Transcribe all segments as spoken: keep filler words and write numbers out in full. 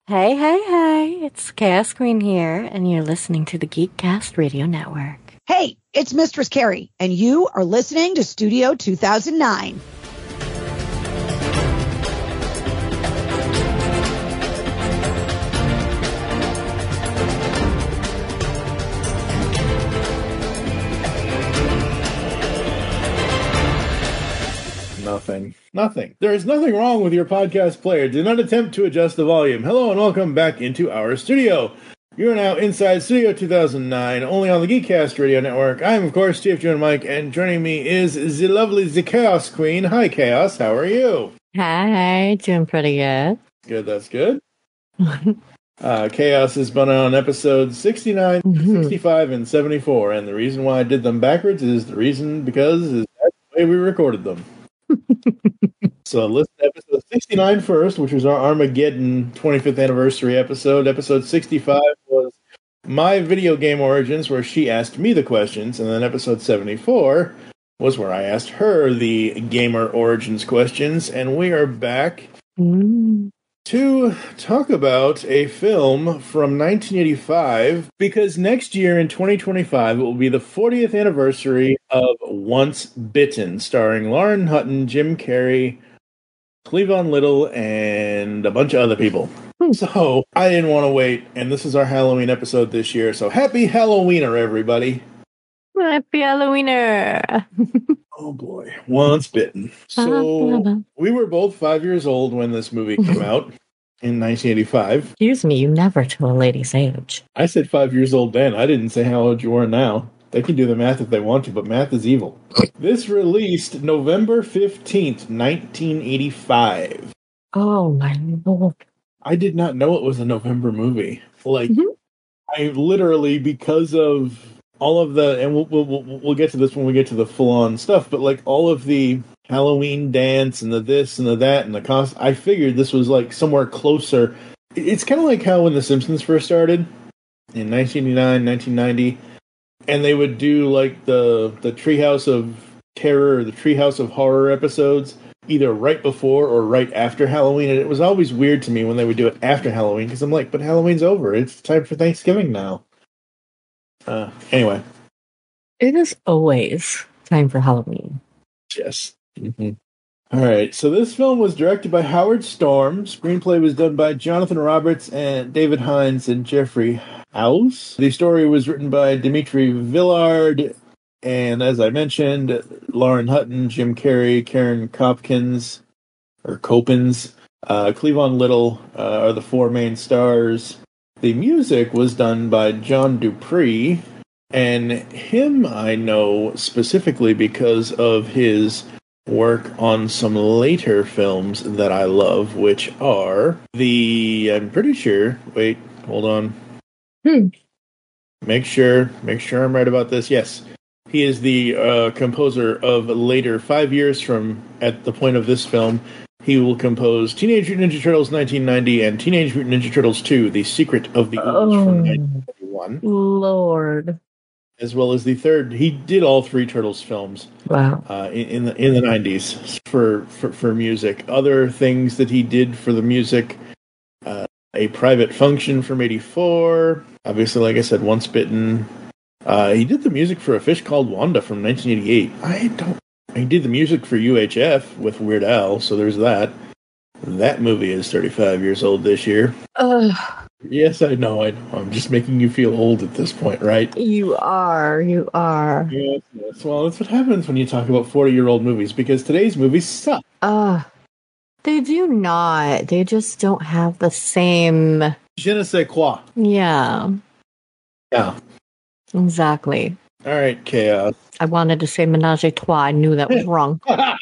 Hey, hey, hey, it's Chaos Queen here, and you're listening to the Geekcast Radio Network. Hey, it's Mistress Carrie, and you are listening to Studio two thousand nine. Nothing. Nothing. There is nothing wrong with your podcast player. Do not attempt to adjust the volume. Hello and welcome back into our studio. You are now inside Studio two thousand nine, only on the Geekcast Radio Network. I am, of course, T F J and Mike, and joining me is the lovely the Chaos Queen. Hi, Chaos. How are you? Hi, doing pretty good. Good, that's good. uh, Chaos has been on episodes sixty-nine, Mhm. sixty-five, and seventy-four, and the reason why I did them backwards is the reason because is that's the way we recorded them. So listen to episode sixty-nine first, which was our Armageddon twenty-fifth anniversary episode. Episode sixty-five was my video game origins, where she asked me the questions, and then episode seventy-four was where I asked her the gamer origins questions, and we are back Mm. to talk about a film from nineteen eighty-five, because next year in twenty twenty-five it will be the fortieth anniversary of Once Bitten, starring Lauren Hutton, Jim Carrey, Cleavon Little, and a bunch of other people. So I didn't want to wait, and this is our Halloween episode this year, so happy Halloweener, everybody. Happy Halloweener! Oh boy, Once Bitten. So we were both five years old when this movie came out in nineteen eighty-five. Excuse me, you never tell a lady's age. I said five years old then. I didn't say how old you are now. They can do the math if they want to, but math is evil. This released November fifteenth, nineteen eighty-five. Oh my lord. I did not know it was a November movie. Like, Mhm. I literally, because of all of the, and we'll, we'll, we'll we'll get to this when we get to the full-on stuff, but like all of the Halloween dance and the this and the that and the cost, I figured this was like somewhere closer. It's kind of like how when The Simpsons first started in nineteen eighty-nine, nineteen ninety, and they would do like the the Treehouse of Terror or the Treehouse of Horror episodes either right before or right after Halloween, and it was always weird to me when they would do it after Halloween, because I'm like, but Halloween's over. It's time for Thanksgiving now. Uh, anyway. It is always time for Halloween. Yes. Mm-hmm. All right, so this film was directed by Howard Storm. Screenplay was done by Jonathan Roberts and David Hines and Jeffrey House. The story was written by Dimitri Villard, and as I mentioned, Lauren Hutton, Jim Carrey, Karen Copkins, or Copins, uh, Cleavon Little uh, are the four main stars. The music was done by John Dupree, and him I know specifically because of his work on some later films that I love, which are the, I'm pretty sure, wait, hold on. Hmm. Make sure, make sure I'm right about this. Yes, he is the uh, composer of later, five years from at the point of this film. He will compose Teenage Mutant Ninja Turtles nineteen ninety and Teenage Mutant Ninja Turtles two, The Secret of the Ooze Oh. from nineteen ninety-one. Lord. As well as the third. He did all three Turtles films. Wow. Uh, in, in the in the nineties for, for for music. Other things that he did for the music: uh, A Private Function from eighty-four. Obviously, like I said, Once Bitten. Uh, he did the music for A Fish Called Wanda from nineteen eighty-eight. I don't. He did the music for U H F with Weird Al, so there's that. That movie is thirty-five years old this year. Ugh. Yes, I know, I know. I'm just making you feel old at this point, right? You are, you are. Yes, yes. Well, that's what happens when you talk about forty-year-old movies, because today's movies suck. Uh, they do not. They just don't have the same. Je ne sais quoi. Yeah, Yeah. exactly. All right, Chaos. I wanted to say menage a trois. I knew that was wrong.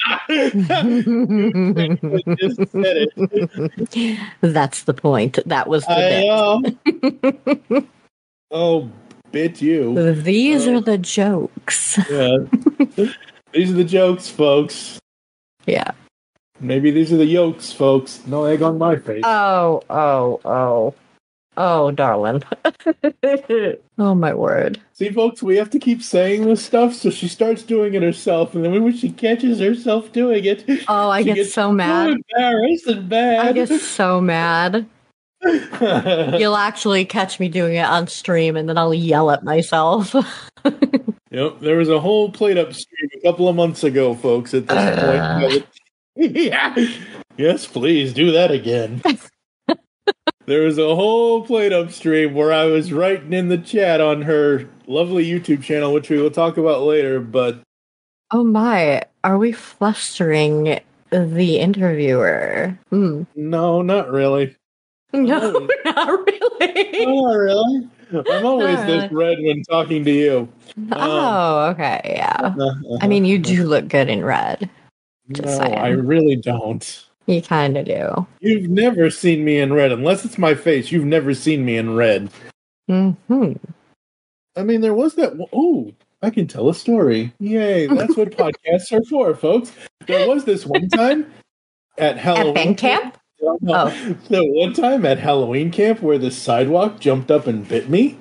Just said it. That's the point. That was the I bit. know. Oh, bit you. These Uh, are the jokes. Yeah. These are the jokes, folks. Yeah. Maybe these are the yolks, folks. No egg on my face. Oh, oh, oh. Oh, darling. Oh, my word. See, folks, we have to keep saying this stuff so she starts doing it herself, and then when she catches herself doing it, Oh, I she get gets so mad. so embarrassed and bad. I get so mad. You'll actually catch me doing it on stream, and then I'll yell at myself. Yep, there was a whole plate up stream a couple of months ago, folks. At this uh. point, yeah, yes, please do that again. There was a whole plate up stream where I was writing in the chat on her lovely YouTube channel, which we will talk about later. But oh my, are we flustering the interviewer? Hmm. No, not really. No, oh. not really. Oh, not really. I'm always uh, this red when talking to you. Oh, um, okay, yeah. Uh, I mean, you do look good in red. Just no, saying. I really don't. You kind of do. You've never seen me in red. Unless it's my face, you've never seen me in red. Mm-hmm. I mean, there was that... Oh, I can tell a story. Yay, that's what podcasts are for, folks. There was this one time at Halloween... At band camp? Oh. The one time at Halloween camp where the sidewalk jumped up and bit me.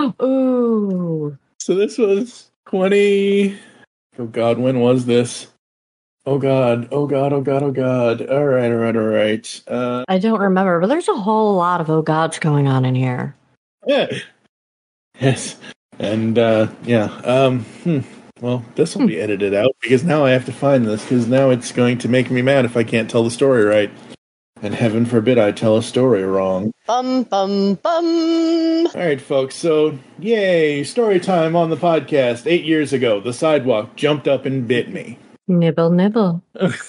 Ooh. So this was twenty... Oh, God, when was this? Oh, God. Oh, God. Oh, God. Oh, God. All right. All right. All right. Uh, I don't remember, but there's a whole lot of oh, gods going on in here. Yeah. Yes. And, uh, yeah. Um, hmm. Well, this will hmm. be edited out because now I have to find this because now it's going to make me mad if I can't tell the story right. And heaven forbid I tell a story wrong. Bum, bum, bum. All right, folks. So, yay. Story time on the podcast. Eight years ago, the sidewalk jumped up and bit me. Nibble, nibble.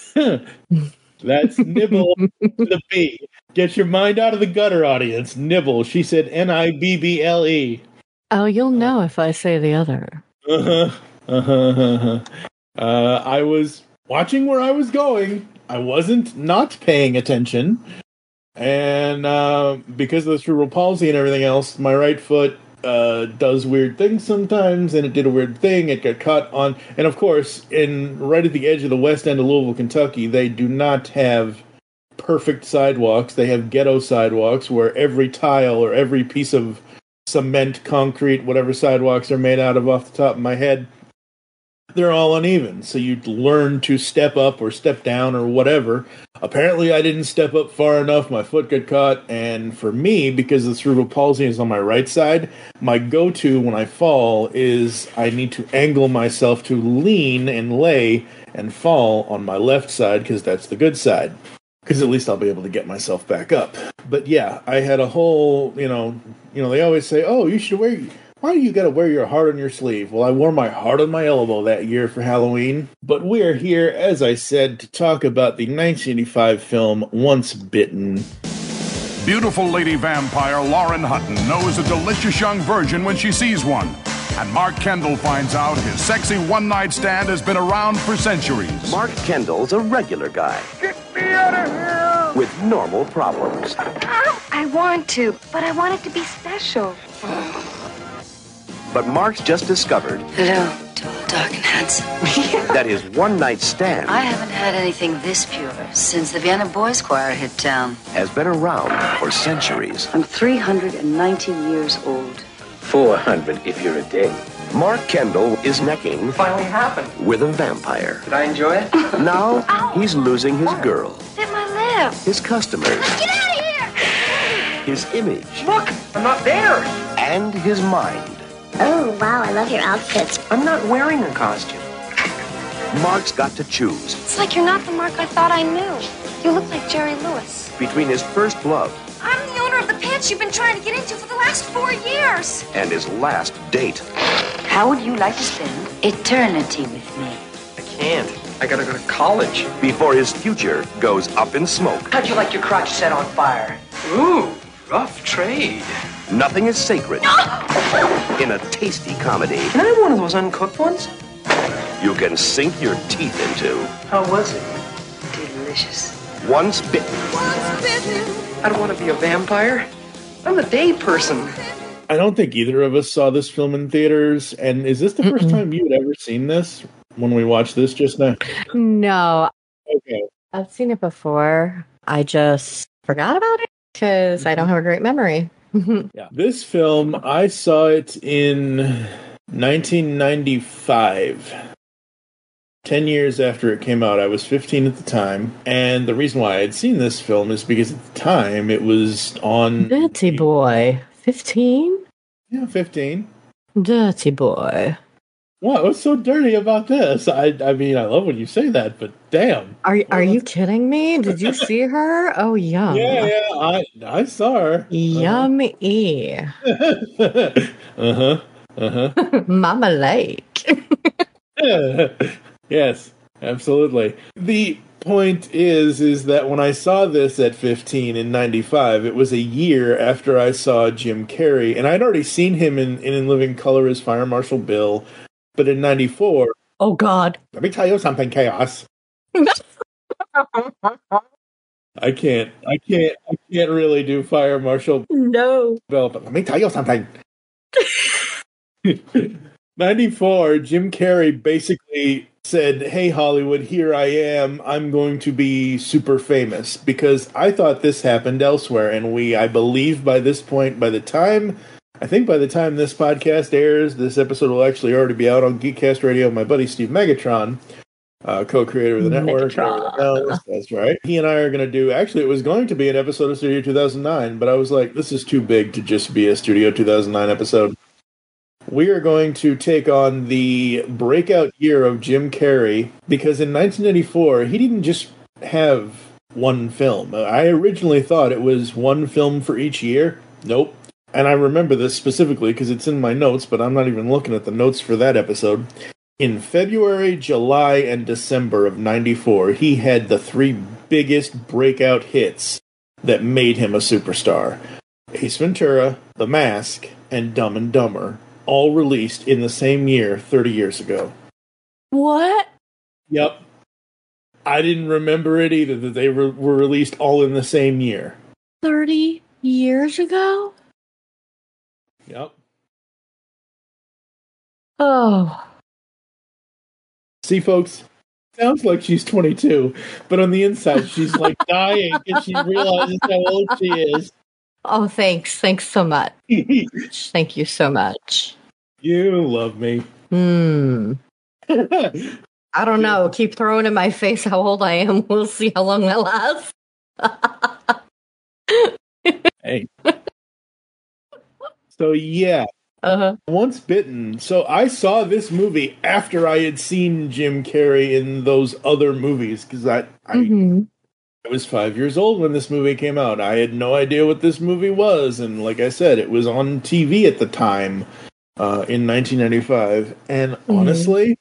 That's nibble to the B. Get your mind out of the gutter, audience. Nibble. She said N I B B L E. Oh, you'll know if I say the other. Uh-huh. Uh-huh. Uh-huh. Uh, I was watching where I was going. I wasn't not paying attention. And uh, because of the cerebral palsy and everything else, my right foot uh, does weird things sometimes, and it did a weird thing. It got caught on, and of course, in right at the edge of the west end of Louisville, Kentucky, they do not have perfect sidewalks. They have ghetto sidewalks where every tile or every piece of cement, concrete, whatever sidewalks are made out of off the top of my head, they're all uneven. So you learn to step up or step down or whatever. Apparently, I didn't step up far enough. My foot got caught. And for me, because the cerebral palsy is on my right side, my go-to when I fall is I need to angle myself to lean and lay and fall on my left side because that's the good side. Because at least I'll be able to get myself back up. But yeah, I had a whole, you know, you know, they always say, oh, you should wear... Why do you got to wear your heart on your sleeve? Well, I wore my heart on my elbow that year for Halloween. But we're here, as I said, to talk about the nineteen eighty-five film Once Bitten. Beautiful lady vampire Lauren Hutton knows a delicious young virgin when she sees one. And Mark Kendall finds out his sexy one-night stand has been around for centuries. Mark Kendall's a regular guy. Get me out of here! With normal problems. I want to, but I want it to be special. But Mark's just discovered... Hello, tall, dark, and handsome. ...that his one-night stand... I haven't had anything this pure since the Vienna Boys Choir hit town. ...has been around for centuries. I'm three hundred ninety years old. four hundred if you're a day. Mark Kendall is necking... Finally happened. ...with a vampire. Did I enjoy it? Now, Ow. He's losing his girl. Bit my lip. His customers. Get out of here! His image. Look, I'm not there. And his mind. Oh, wow, I love your outfits. I'm not wearing a costume. Mark's got to choose. It's like you're not the Mark I thought I knew. You look like Jerry Lewis. Between his first love... I'm the owner of the pants you've been trying to get into for the last four years. ...and his last date. How would you like to spend eternity with me? I can't. I gotta go to college. Before his future goes up in smoke. How'd you like your crotch set on fire? Ooh, rough trade. Nothing is sacred in a tasty comedy. Can I have one of those uncooked ones? You can sink your teeth into. How was it? Delicious. Once Bitten. Once bitten. I don't want to be a vampire. I'm a day person. I don't think either of us saw this film in theaters. And is this the Mm-mm. first time you had ever seen this when we watched this just now? No. Okay. I've seen it before. I just forgot about it because I don't have a great memory. Yeah. This film, I saw it in nineteen ninety-five. ten years after it came out. I was fifteen at the time, and the reason why I had seen this film is because at the time it was on... Dirty boy. fifteen? Yeah, fifteen. Dirty boy. What? What's so dirty about this? I I mean, I love when you say that, but damn. Are are you kidding me? Did you see her? Oh, yum. Yeah, yeah, I I saw her. Yummy. Uh-huh. Uh-huh. Mama Lake. Yes, absolutely. The point is, is that when I saw this at fifteen in ninety-five, it was a year after I saw Jim Carrey, and I'd already seen him in, in In Living Color as Fire Marshal Bill, but in ninety-four... Oh, God. Let me tell you something, Chaos. I can't, I can't, I can't really do Fire Marshal No. Bill, but let me tell you something. ninety-four, Jim Carrey basically said, hey, Hollywood, here I am. I'm going to be super famous, because I thought this happened elsewhere. And we, I believe by this point, by the time, I think by the time this podcast airs, this episode will actually already be out on Geekcast Radio. My buddy Steve Megatron, uh, co-creator of the network. Knows, that's right. He and I are going to do, actually, it was going to be an episode of Studio two thousand nine, but I was like, this is too big to just be a Studio two thousand nine episode. We are going to take on the breakout year of Jim Carrey, because in nineteen ninety-four, he didn't just have one film. I originally thought it was one film for each year. Nope. And I remember this specifically because it's in my notes, but I'm not even looking at the notes for that episode. In February, July, and December of ninety-four, he had the three biggest breakout hits that made him a superstar. Ace Ventura, The Mask, and Dumb and Dumber. All released in the same year, thirty years ago. What? Yep. I didn't remember it either, that they re- were released all in the same year. thirty years ago? Yep. Oh. See, folks, sounds like she's twenty-two, but on the inside, she's like dying because she realizes how old she is. Oh, thanks. Thanks so much. Thank you so much. You love me. Hmm. I don't know. Keep throwing in my face how old I am. We'll see how long that lasts. Hey. So, yeah. Uh-huh. Once Bitten. So, I saw this movie after I had seen Jim Carrey in those other movies, because I, I, mm-hmm. I was five years old when this movie came out. I had no idea what this movie was, and like I said, it was on T V at the time uh, in nineteen ninety-five. And mm-hmm. honestly,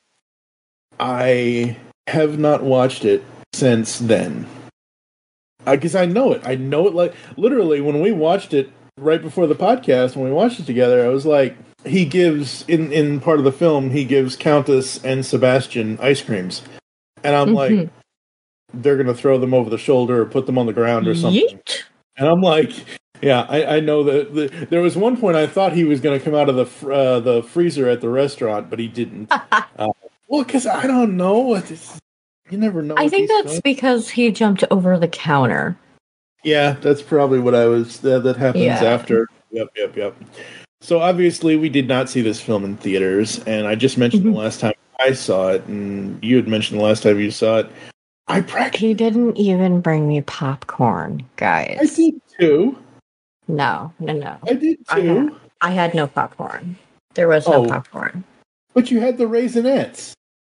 I have not watched it since then. Because I, I know it. I know it like, literally, when we watched it right before the podcast, when we watched it together, I was like, he gives, in, in part of the film, he gives Countess and Sebastian ice creams. And I'm mm-hmm. like, they're going to throw them over the shoulder or put them on the ground or something. Yeet. And I'm like, yeah, I, I know that the, there was one point I thought he was going to come out of the fr- uh, the freezer at the restaurant, but he didn't. uh, well, because I don't know. It's, you never know. I think that's going. because he jumped over the counter. Yeah, that's probably what I was, uh, that happens yeah. after. Yep, yep, yep. So obviously we did not see this film in theaters, and I just mentioned mm-hmm. the last time I saw it, and you had mentioned the last time you saw it. I practically He didn't even bring me popcorn, guys. I did too. No, no, no. I did too. I had, I had no popcorn. There was no oh, popcorn. But you had the Raisinets.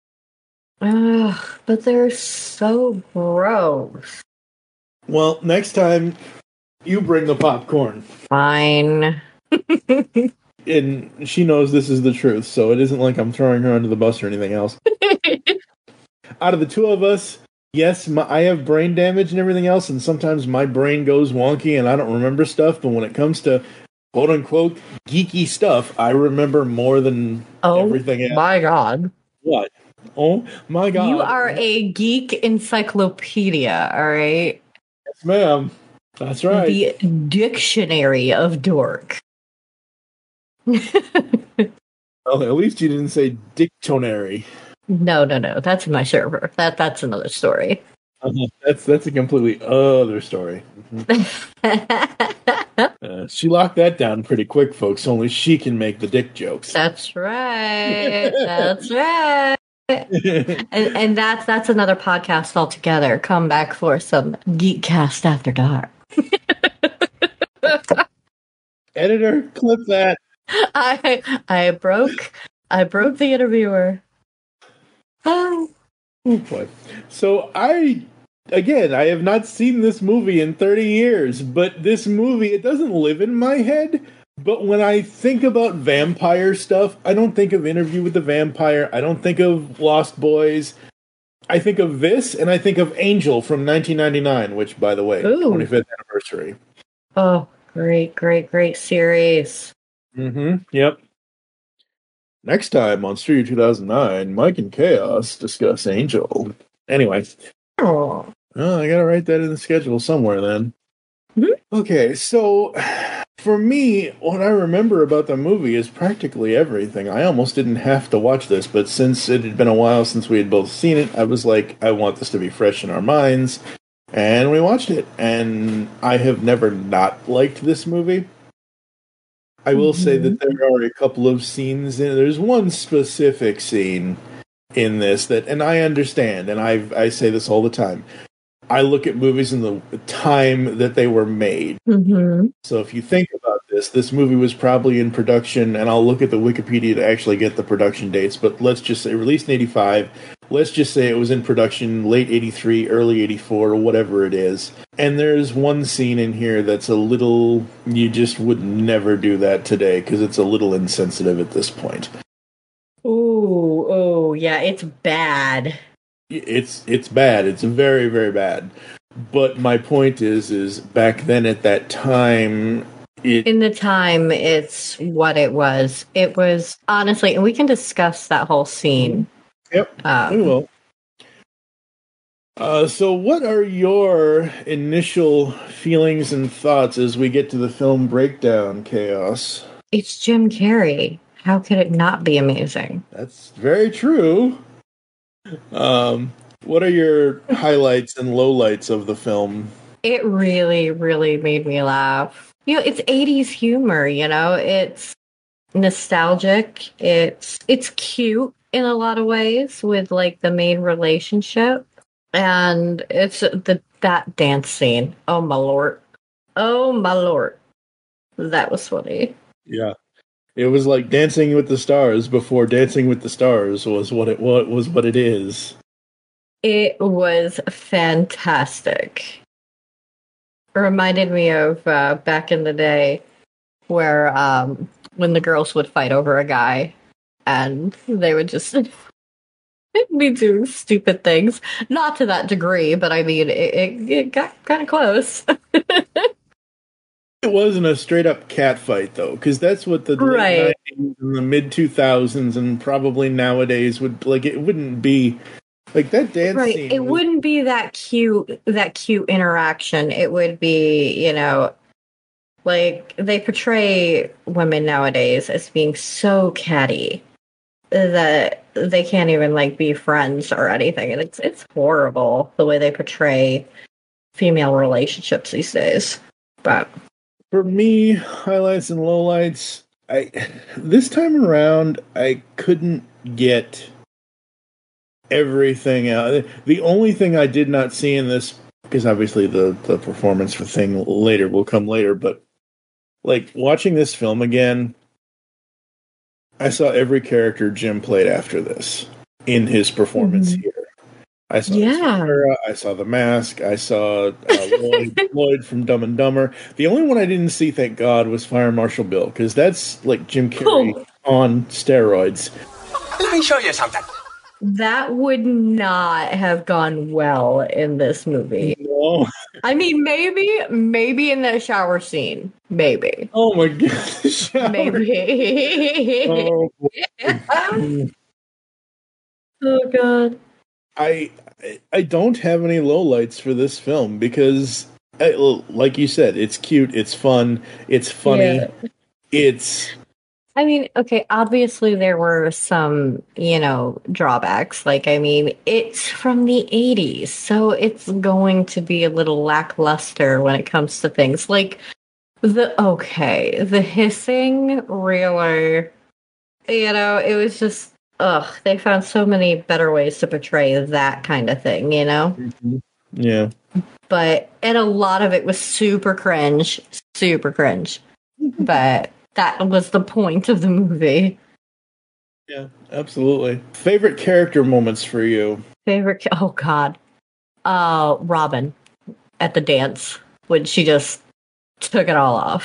Ugh, but they're so gross. Well, next time, you bring the popcorn. Fine. And she knows this is the truth, so it isn't like I'm throwing her under the bus or anything else. Out of the two of us, yes, my, I have brain damage and everything else, and sometimes my brain goes wonky and I don't remember stuff, but when it comes to quote-unquote geeky stuff, I remember more than oh, everything else. Oh, my God. What? Oh, my God. You are a geek encyclopedia, all right? Yes, ma'am. That's right. The dictionary of dork. Well, at least you didn't say dictionary. No, no, no. That's my server. That That's another story. Uh-huh. That's that's a completely other story. Mm-hmm. uh, she locked that down pretty quick, folks. Only she can make the dick jokes. That's right. That's right. and and that's that's another podcast altogether. Come back for some Geekcast After Dark. Editor, clip that. I I broke I broke the interviewer. Oh. Oh boy. So I again I have not seen this movie in thirty years, but this movie, it doesn't live in my head. But when I think about vampire stuff, I don't think of Interview with the Vampire. I don't think of Lost Boys. I think of this, and I think of Angel from nineteen ninety-nine, which, by the way, Ooh. twenty-fifth anniversary. Oh, great, great, great series. Mm-hmm. Yep. Next time on Studio two thousand nine, Mike and Chaos discuss Angel. Anyway. Oh. Oh, I gotta write that in the schedule somewhere then. Mm-hmm. Okay, so for me, what I remember about the movie is practically everything. I almost didn't have to watch this, but since it had been a while since we had both seen it, I was like, I want this to be fresh in our minds. And we watched it, and I have never not liked this movie. I will mm-hmm. say that there are a couple of scenes in there's one specific scene in this that, and I understand, and I I say this all the time. I look at movies in the time that they were made. Mm-hmm. So if you think about this, this movie was probably in production, and I'll look at the Wikipedia to actually get the production dates, but let's just say released in eighty-five. Let's just say it was in production late eighty-three, early eighty-four, or whatever it is. And there's one scene in here that's a little, you just would never do that today, because it's a little insensitive at this point. Ooh, oh, yeah, it's bad. It's it's bad. It's very, very bad. But my point is, is back then at that time... It, In the time, it's what it was. It was, honestly, and we can discuss that whole scene. Yep, um, we will. Uh, so what are your initial feelings and thoughts as we get to the film breakdown, Chaos? It's Jim Carrey. How could it not be amazing? That's very true. Um, what are your highlights and lowlights of the film? It really, really made me laugh. You know, it's eighties humor, you know? It's nostalgic. It's it's cute in a lot of ways with, like, the main relationship. And it's the that dance scene. Oh, my lord. Oh, my lord. That was funny. Yeah. It was like Dancing with the Stars before Dancing with the Stars was what it what was what it is. It was fantastic. It reminded me of uh, back in the day where um, when the girls would fight over a guy and they would just be doing stupid things. Not to that degree, but I mean, it, it, it got kind of close. It wasn't a straight-up cat fight, though, because that's what the right. late nineties and the mid two thousands and probably nowadays would, like, it wouldn't be, like, that dance right. scene. It was, wouldn't be that cute, that cute interaction. It would be, you know, like, they portray women nowadays as being so catty that they can't even, like, be friends or anything. And it's, it's horrible, the way they portray female relationships these days. But... For me, highlights and lowlights, I this time around, I couldn't get everything out. The only thing I did not see in this, because obviously the, the performance for thing later will come later, but like watching this film again, I saw every character Jim played after this in his performance mm-hmm. here. I saw yeah. I saw The Mask. I saw uh, Lloyd, Lloyd from Dumb and Dumber. The only one I didn't see, thank God, was Fire Marshal Bill, because that's like Jim Carrey oh. on steroids. Let me show you something. That would not have gone well in this movie. No. I mean, maybe, maybe in the shower scene. Maybe. Oh my God. Maybe. oh, oh God. I I don't have any lowlights for this film because, like you said, it's cute, it's fun, it's funny, yeah. it's... I mean, okay, obviously there were some, you know, drawbacks. Like, I mean, it's from the eighties, so it's going to be a little lackluster when it comes to things. Like, the, okay, the hissing, really, you know, it was just... ugh, they found so many better ways to portray that kind of thing, you know? Mm-hmm. Yeah. But, and a lot of it was super cringe, super cringe. But that was the point of the movie. Yeah, absolutely. Favorite character moments for you? Favorite, oh God. Uh, Robin at the dance when she just took it all off.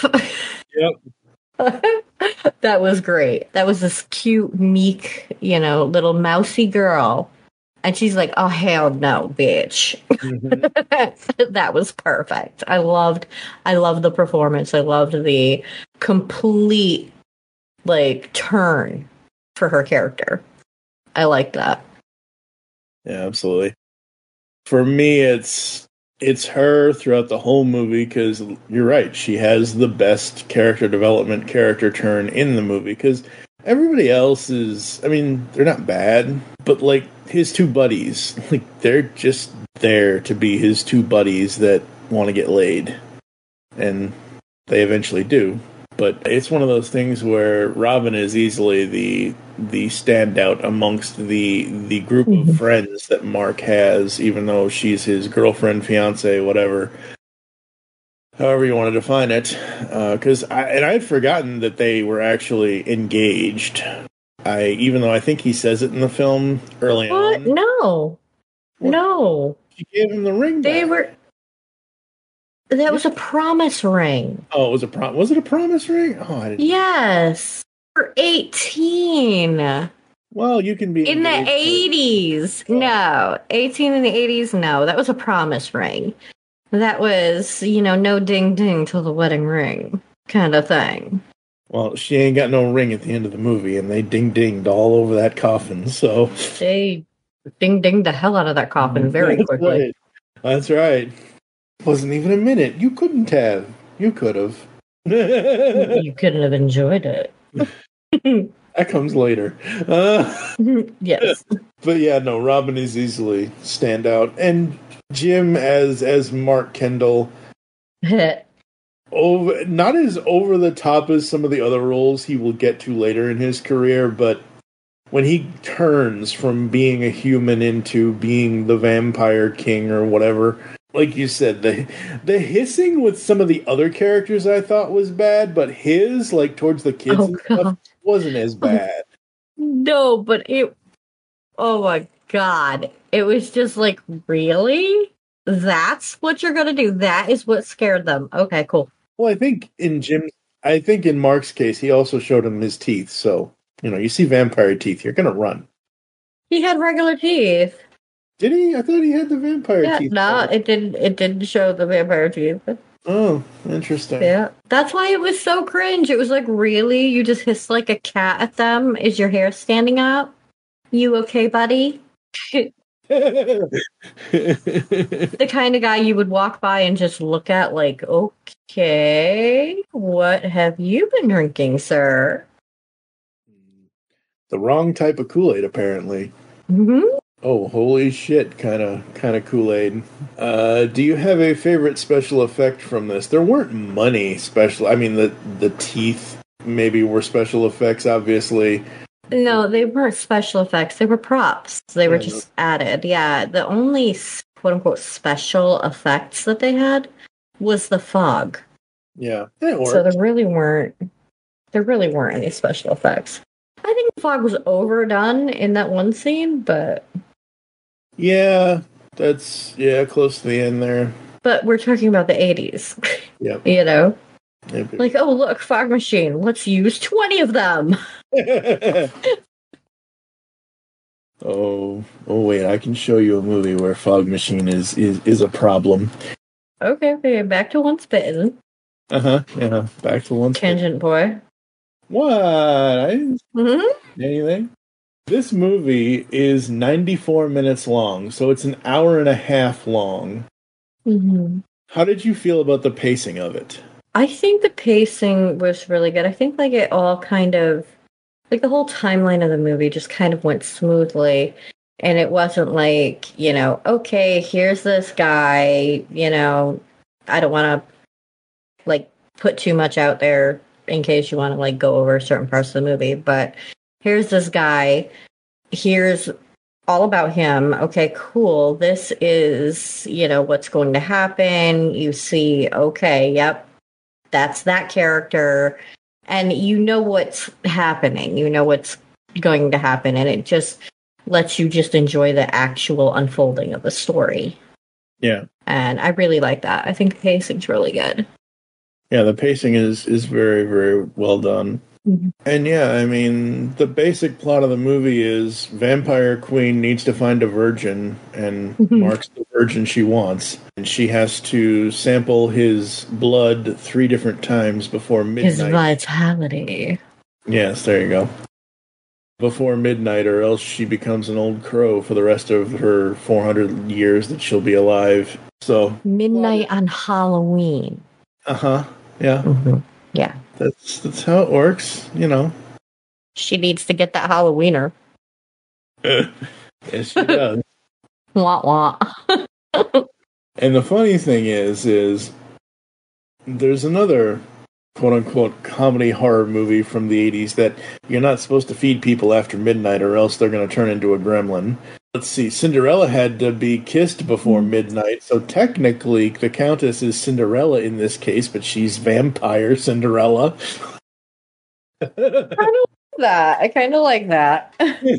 Yep. That was great. That was this cute, meek, you know, little mousy girl. And she's like, oh, hell no, bitch. Mm-hmm. That was perfect. I loved, I loved the performance. I loved the complete, like, turn for her character. I like that. Yeah, absolutely. For me, it's it's her throughout the whole movie because you're right. She has the best character development, character turn in the movie because everybody else is, I mean, they're not bad, but like his two buddies, like they're just there to be his two buddies that want to get laid. And they eventually do. But it's one of those things where Robin is easily the the standout amongst the the group mm-hmm. of friends that Mark has, even though she's his girlfriend, fiance, whatever, however you want to define it. Because uh, I and I had forgotten that they were actually engaged. I even though I think he says it in the film early what? on. No, what? No. She gave him the ring. They back. were. That was a promise ring. Oh, it was a prom. Was it a promise ring? Oh, I didn't. Yes, for eighteen. Well, you can be in the eighties. For... No, eighteen in the eighties. No, that was a promise ring. That was, you know, no ding ding till the wedding ring kind of thing. Well, she ain't got no ring at the end of the movie, and they ding dinged all over that coffin. So they ding dinged the hell out of that coffin very That's quickly. Right. That's right. Wasn't even a minute. You couldn't have. You could have. You couldn't have enjoyed it. That comes later. Uh, yes. But yeah, no, Robin is easily standout. And Jim as as Mark Kendall. over not as over the top as some of the other roles he will get to later in his career, but when he turns from being a human into being the vampire king or whatever, like you said, the the hissing with some of the other characters I thought was bad, but his, like, towards the kids oh, and stuff, wasn't as bad. No, but it... Oh, my God. It was just like, really? That's what you're going to do? That is what scared them. Okay, cool. Well, I think in Jim's... I think in Mark's case, he also showed him his teeth, so, you know, you see vampire teeth, you're going to run. He had regular teeth. Did he? I thought he had the vampire yeah, teeth. No, it didn't. It didn't show the vampire teeth. Oh, interesting. Yeah, that's why it was so cringe. It was like, really, you just hiss like a cat at them? Is your hair standing up? You okay, buddy? The kind of guy you would walk by and just look at, like, okay, what have you been drinking, sir? The wrong type of Kool-Aid, apparently. Mm-hmm. Oh, holy shit, kind of kind of Kool-Aid. Uh, do you have a favorite special effect from this? There weren't money special. I mean, the, the teeth maybe were special effects, obviously. No, they weren't special effects. They were props. They yeah, were just no. added. Yeah, the only quote-unquote special effects that they had was the fog. Yeah, that worked. So there really weren't, there really weren't any special effects. I think the fog was overdone in that one scene, but... Yeah, that's, yeah, close to the end there. But we're talking about the eighties. Yeah. You know? Maybe. Like, oh, look, fog machine. Let's use twenty of them. oh, oh, wait, I can show you a movie where fog machine is, is, is a problem. Okay, okay, back to Once Bitten. Uh-huh, yeah, back to Once Tangent Boy. What? I didn't mm-hmm. anything? This movie is ninety-four minutes long, so it's an hour and a half long. Mm-hmm. How did you feel about the pacing of it? I think the pacing was really good. I think like it all kind of, like the whole timeline of the movie just kind of went smoothly. And it wasn't like, you know, okay, here's this guy, you know, I don't want to like put too much out there in case you want to like go over certain parts of the movie, but here's this guy here's all about him. Okay, cool. This is, you know, what's going to happen. You see, okay, yep, that's that character. And you know what's happening. You know what's going to happen. And it just lets you just enjoy the actual unfolding of the story. Yeah. And I really like that. I think the pacing's really good. Yeah, the pacing is, is very, very well done. Mm-hmm. And yeah, I mean, the basic plot of the movie is Vampire Queen needs to find a virgin, and Mm-hmm. Mark's the virgin she wants. And she has to sample his blood three different times before midnight. His vitality. Yes, there you go. Before midnight, or else she becomes an old crow for the rest of her four hundred years that she'll be alive. So Midnight on Halloween. Uh-huh. Yeah. Mm-hmm. Yeah. That's that's how it works, you know. She needs to get that Halloweener. Yes, she does. Wah wah. And the funny thing is, is there's another quote-unquote comedy horror movie from the eighties that you're not supposed to feed people after midnight or else they're going to turn into a gremlin. Let's see, Cinderella had to be kissed before midnight, so technically the Countess is Cinderella in this case, but she's vampire Cinderella. I don't like that. I kind of like that.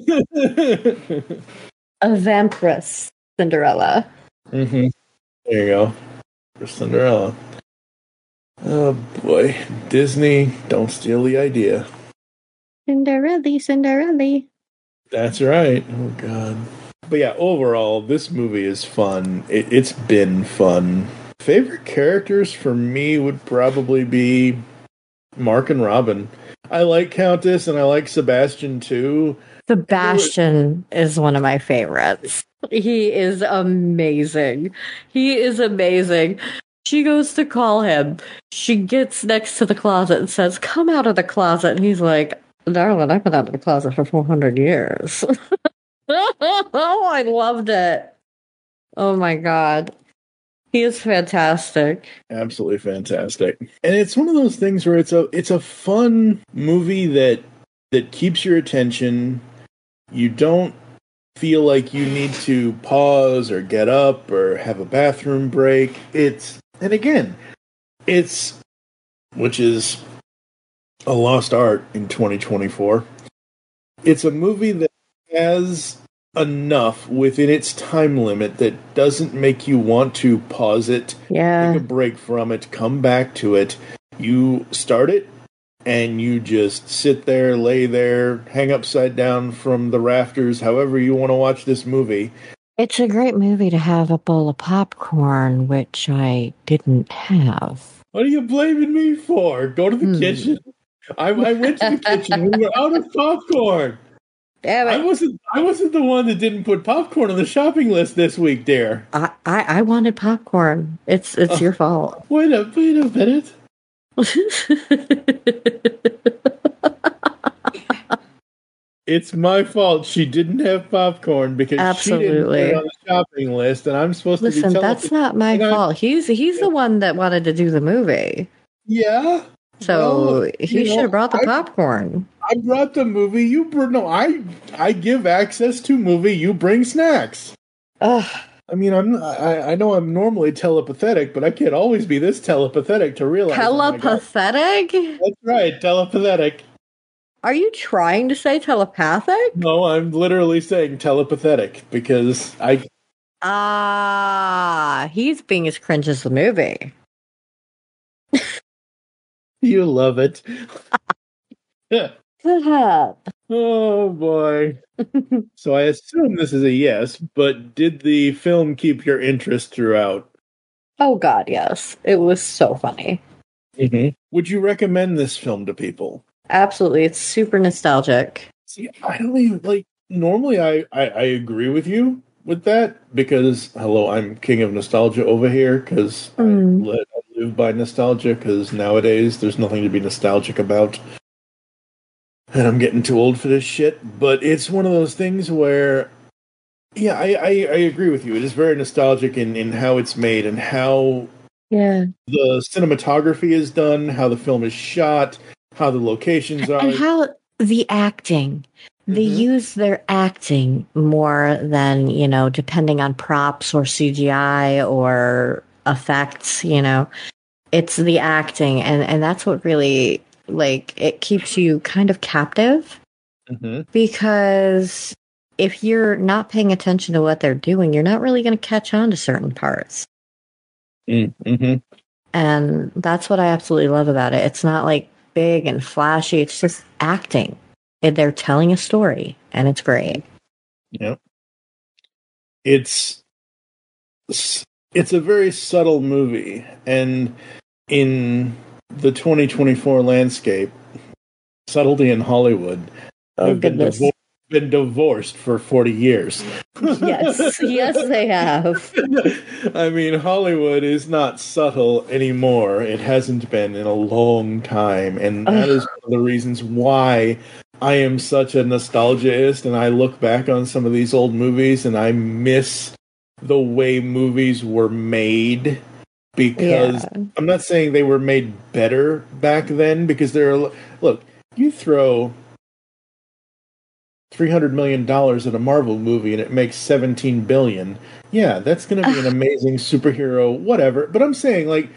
A vampiress Cinderella. Mm-hmm. There you go. For Cinderella. Oh boy. Disney, don't steal the idea. Cinderella, Cinderella. That's right. Oh god. But yeah, overall, this movie is fun. It, it's been fun. Favorite characters for me would probably be Mark and Robin. I like Countess and I like Sebastian too. Sebastian is one of my favorites. He is amazing. He is amazing. She goes to call him. She gets next to the closet and says, "Come out of the closet." And he's like, "Darling, I've been out of the closet for four hundred years. Oh, I loved it. Oh my God. He is fantastic. Absolutely fantastic. And it's one of those things where it's a it's a fun movie that that keeps your attention. You don't feel like you need to pause or get up or have a bathroom break. It's and again, it's which is a lost art in twenty twenty-four. It's a movie that has enough within its time limit that doesn't make you want to pause it, yeah. take a break from it, come back to it. You start it, and you just sit there, lay there, hang upside down from the rafters, however you want to watch this movie. It's a great movie to have a bowl of popcorn, which I didn't have. What are you blaming me for? Go to the hmm. kitchen. I, I went to the kitchen. We were out of popcorn. Damn it. I wasn't. I wasn't the one that didn't put popcorn on the shopping list this week, dear. I, I, I wanted popcorn. It's it's uh, your fault. Wait a wait a minute. It's my fault. She didn't have popcorn because Absolutely. She didn't put it on the shopping list, and I'm supposed Listen, to be telling that's not my fault. He's he's the one that wanted to do the movie. Yeah. So well, he should have brought the I, popcorn. I brought the movie. You bring no. I I give access to movie. You bring snacks. Ugh. I mean, I'm. I, I know I'm normally telepathetic, but I can't always be this telepathetic to realize. Telepathetic? Oh That's right, telepathetic. Are you trying to say telepathic? No, I'm literally saying telepathetic because I. Ah, he's being as cringe as the movie. You love it. Good. Oh boy. So I assume this is a yes, but did the film keep your interest throughout? Oh God, yes. It was so funny. Mm-hmm. Would you recommend this film to people? Absolutely. It's super nostalgic. See, I don't even like normally I, I, I agree with you with that because hello, I'm king of nostalgia over here because mm. I, I live by nostalgia because nowadays there's nothing to be nostalgic about. And I'm getting too old for this shit, but it's one of those things where, yeah, I, I, I agree with you. It is very nostalgic in, in how it's made and how yeah the cinematography is done, how the film is shot, how the locations are. And how the acting. they mm-hmm. use their acting more than, you know, depending on props or C G I or effects, you know. It's the acting, and, and that's what really, like, it keeps you kind of captive. Mm-hmm. Because if you're not paying attention to what they're doing, you're not really going to catch on to certain parts. Mm-hmm. And that's what I absolutely love about it. It's not like big and flashy. It's just acting. They're telling a story, and it's great. Yep. It's it's a very subtle movie, and in the twenty twenty-four landscape, subtlety in Hollywood oh, have been, divor- been divorced for forty years. Yes, yes, they have. I mean, Hollywood is not subtle anymore. It hasn't been in a long time, and that is one of the reasons why I am such a nostalgiaist, and I look back on some of these old movies, and I miss the way movies were made. Because yeah. I'm not saying they were made better back then, because there are, look, you throw three hundred million dollars at a Marvel movie and it makes seventeen billion dollars. Yeah, that's going to be an amazing superhero, whatever. But I'm saying, like...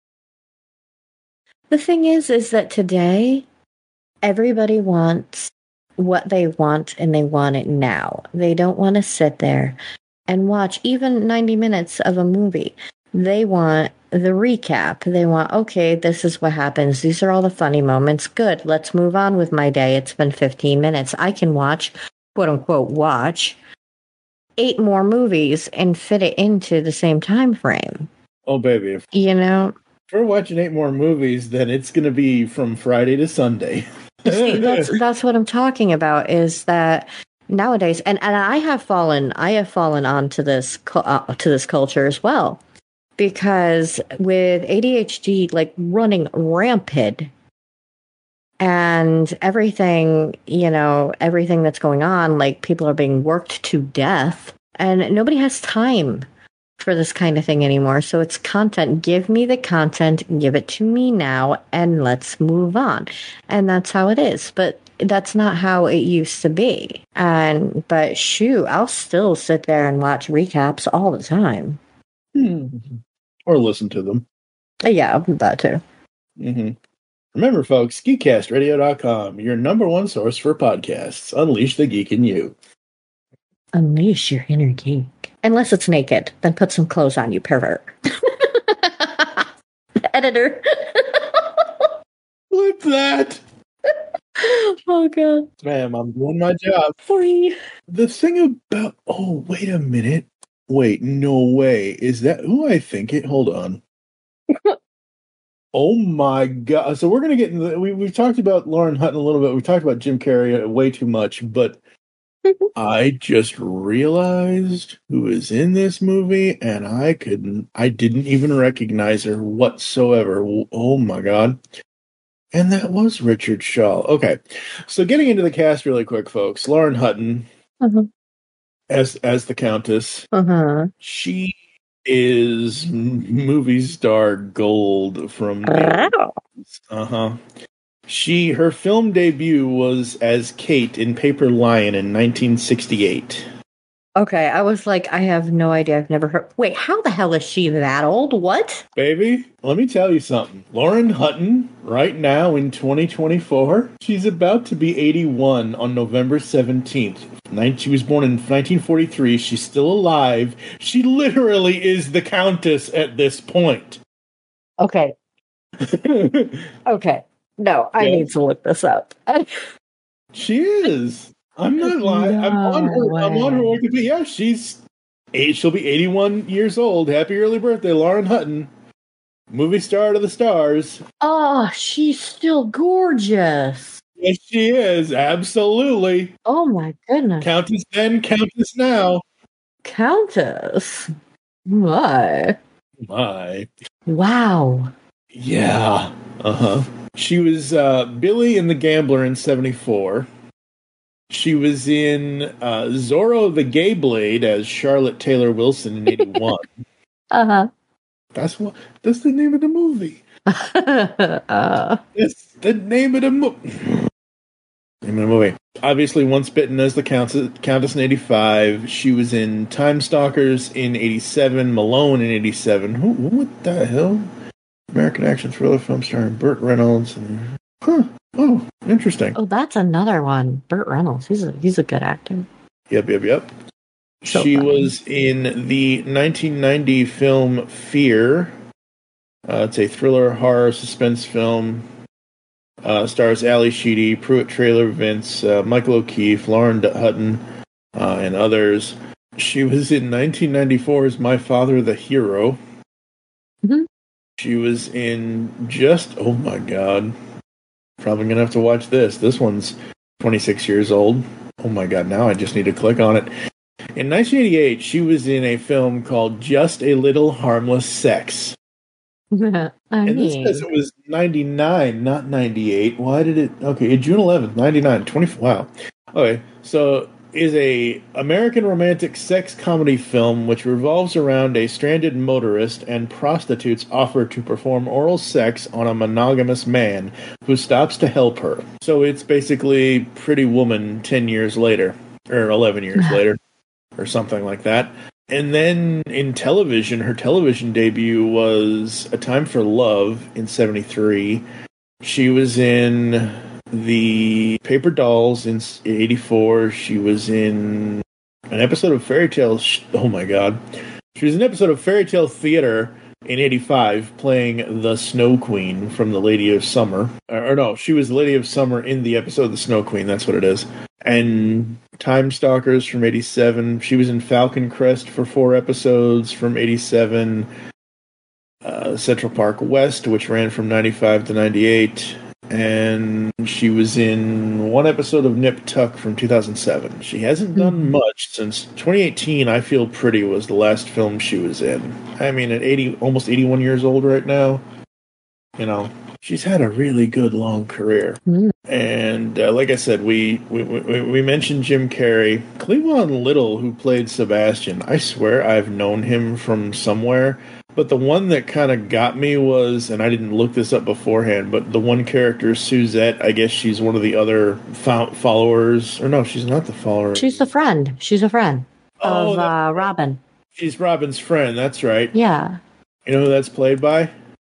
The thing is, is that today, everybody wants what they want, and they want it now. They don't want to sit there and watch even ninety minutes of a movie. They want the recap. They want, okay, this is what happens. These are all the funny moments. Good. Let's move on with my day. It's been fifteen minutes. I can watch, quote unquote, watch eight more movies and fit it into the same time frame. Oh, baby. If, you know? If we're watching eight more movies, then it's going to be from Friday to Sunday. See, that's, that's what I'm talking about, is that nowadays, and, and I have fallen, I have fallen onto this, uh, to this culture as well. Because with A D H D, like, running rampant, and everything, you know, everything that's going on, like, people are being worked to death, and nobody has time for this kind of thing anymore. So it's content. Give me the content, give it to me now, and let's move on. And that's how it is. But that's not how it used to be. And, but shoot, I'll still sit there and watch recaps all the time. Hmm. Or listen to them. Yeah, that too. Mm-hmm. Remember, folks, geek cast radio dot com, your number one source for podcasts. Unleash the geek in you. Unleash your inner geek. Unless it's naked, then put some clothes on, you pervert. Editor. What's that? Oh, God. Ma'am, I'm doing my job. Sorry. The thing about... Oh, wait a minute. Wait, no way. Is that who I think it? Hold on. Oh my God. So we're going to get into the, we, we've talked about Lauren Hutton a little bit. We've talked about Jim Carrey way too much, but I just realized who is in this movie, and I couldn't, I didn't even recognize her whatsoever. Oh my God. And that was Richard Shaw. Okay. So getting into the cast really quick, folks. Lauren Hutton uh-huh. as as the Countess. Uh-huh. She is movie star gold from uh-huh. She her film debut was as Kate in Paper Lion in nineteen sixty-eight. Okay, I was like, I have no idea. I've never heard. Wait, how the hell is she that old? What? Baby, let me tell you something. Lauren Hutton, right now in twenty twenty-four, she's about to be eighty-one on November seventeenth. She was born in nineteen forty-three. She's still alive. She literally is the Countess at this point. Okay. Okay. No, I yes. need to look this up. She is. I'm not lying. No I'm on her. Way. I'm on her Wikipedia. Yeah, she's eight. She'll be eighty-one years old. Happy early birthday, Lauren Hutton, movie star to the stars. Oh, she's still gorgeous. Yes, she is. Absolutely. Oh my goodness. Countess then, Countess now. Countess. My. My. Wow. Yeah. Uh huh. She was uh, Billy in The Gambler in seventy-four. She was in uh, Zorro the Gay Blade as Charlotte Taylor Wilson in eighty-one. Uh-huh. That's what. That's the name of the movie. uh. That's the name of the movie. in the movie. Obviously, Once Bitten as the Countess, Countess in eighty-five. She was in Time Stalkers in eighty-seven, Malone in eighty-seven. Who, what the hell? American action thriller film starring Burt Reynolds. And, huh. Oh, interesting. Oh, that's another one. Burt Reynolds. He's a he's a good actor. Yep, yep, yep. So she funny. was in the nineteen ninety film Fear. Uh, it's a thriller, horror, suspense film. Uh, stars Ali Sheedy, Pruitt Trailer Vince, uh, Michael O'Keefe, Lauren D- Hutton, uh, and others. She was in nineteen ninety-four's My Father the Hero. Mm-hmm. She was in just, oh my god, probably going to have to watch this. This one's twenty-six years old. Oh my god, now I just need to click on it. In nineteen eighty-eight, she was in a film called Just a Little Harmless Sex. I And this mean, says it was ninety-nine, not ninety-eight. Why did it? Okay, June eleventh, ninety-nine. twenty, wow. Okay, so is a American romantic sex comedy film which revolves around a stranded motorist and prostitutes offered to perform oral sex on a monogamous man who stops to help her. So it's basically Pretty Woman ten years later, or eleven years later, or something like that. And then in television, her television debut was A Time for Love in seventy-three. She was in the Paper Dolls in eighty-four. She was in an episode of Fairy Tale. Oh my god. She was in an episode of Fairy Tale Theater in eighty-five, playing the Snow Queen from The Lady of Summer. Or, or no, she was the Lady of Summer in the episode The Snow Queen. That's what it is. And Time Stalkers from eighty-seven. She was in Falcon Crest for four episodes from eighty-seven. Uh, Central Park West, which ran from ninety-five to ninety-eight. And she was in one episode of Nip Tuck from two thousand seven. She hasn't done much since twenty eighteen. I Feel Pretty was the last film she was in. I mean, at eighty, almost eighty-one years old right now, you know, she's had a really good long career. Mm. And uh, like I said, we, we we we mentioned Jim Carrey. Cleavon Little, who played Sebastian, I swear I've known him from somewhere. But the one that kind of got me was, and I didn't look this up beforehand, but the one character, Suzette, I guess she's one of the other fo- followers. Or no, she's not the follower. She's the friend. She's a friend oh, of uh, Robin. She's Robin's friend, that's right. Yeah. You know who that's played by?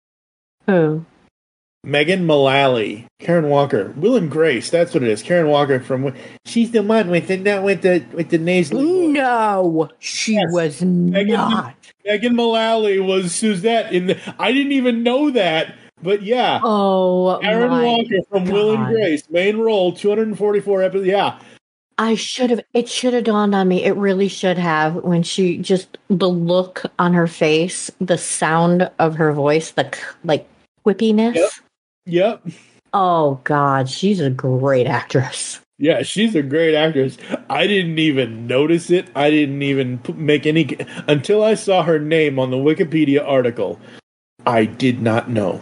Who? Megan Mullally. Karen Walker. Will and Grace, that's what it is. Karen Walker from... She's the one with the, with the, with the nasally voice. No, she yes. was Megan, not. Megan Mullally was Suzette in the... I didn't even know that, but yeah. Oh, Karen my Walker from God. Will and Grace. Main role, two hundred forty-four episodes. Yeah. I should have... It should have dawned on me. It really should have. When she... Just the look on her face, the sound of her voice, the, like, quippiness. Yep. Yep. Oh, God. She's a great actress. Yeah, she's a great actress. I didn't even notice it. I didn't even make any... Until I saw her name on the Wikipedia article, I did not know.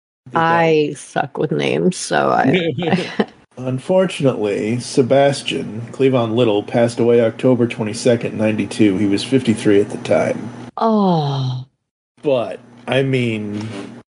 I that... suck with names, so I... Unfortunately, Sebastian, Cleavon Little, passed away October twenty-second, ninety-two. He was fifty-three at the time. Oh. But, I mean...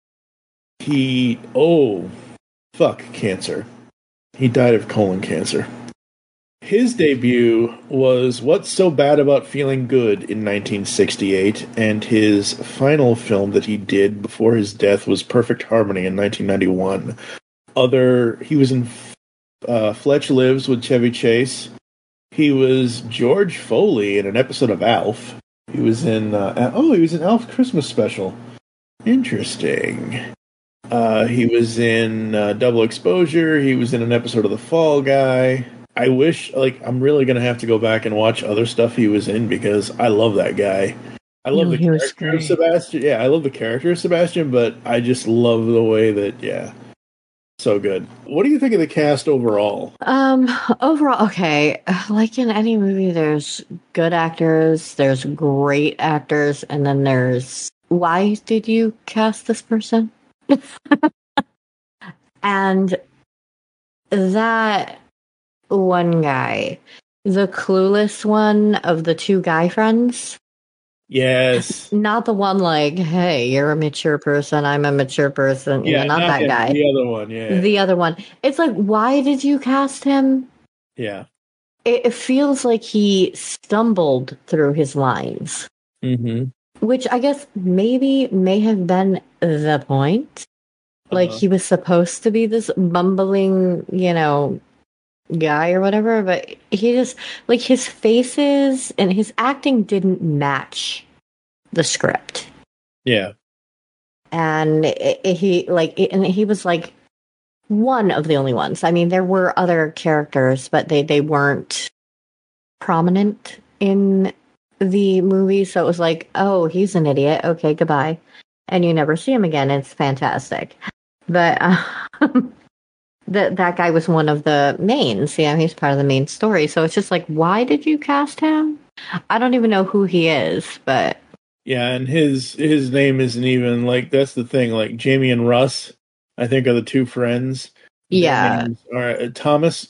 He... Oh... Fuck, cancer. He died of colon cancer. His debut was What's So Bad About Feeling Good in nineteen sixty-eight, and his final film that he did before his death was Perfect Harmony in nineteen ninety-one. Other, he was in uh, Fletch Lives with Chevy Chase. He was George Foley in an episode of Alf. He was in, uh, oh, he was in Alf Christmas Special. Interesting. Uh, he was in uh, Double Exposure. He was in an episode of The Fall Guy. I wish, like, I'm really going to have to go back and watch other stuff he was in because I love that guy. I love no, the character of Sebastian. Yeah, I love the character of Sebastian, but I just love the way that, yeah, so good. What do you think of the cast overall? Um, overall, okay, like in any movie, there's good actors, there's great actors, and then there's, why did you cast this person? And that one guy, the clueless one of the two guy friends, Yes. Not the one like, hey, you're a mature person, I'm a mature person. Yeah, You know, not, not that him, guy. The other one, yeah. The other one. It's like, why did you cast him? Yeah. It, it feels like he stumbled through his lines. Mm-hmm. Which I guess maybe may have been the point. Like, Uh-huh. he was supposed to be this bumbling, you know, guy or whatever, but he just, like, his faces and his acting didn't match the script. Yeah. And it, it, he, like, it, and he was, like, one of the only ones. I mean, there were other characters, but they, they weren't prominent in the movie, so it was like, oh, he's an idiot. Okay, goodbye. And you never see him again. It's fantastic. But um, that that guy was one of the mains. You know, he's part of the main story. So it's just like, why did you cast him? I don't even know who he is, but yeah, and his his name isn't even like that's the thing. Like Jamie and Russ, I think, are the two friends. Yeah, Their names are uh, Thomas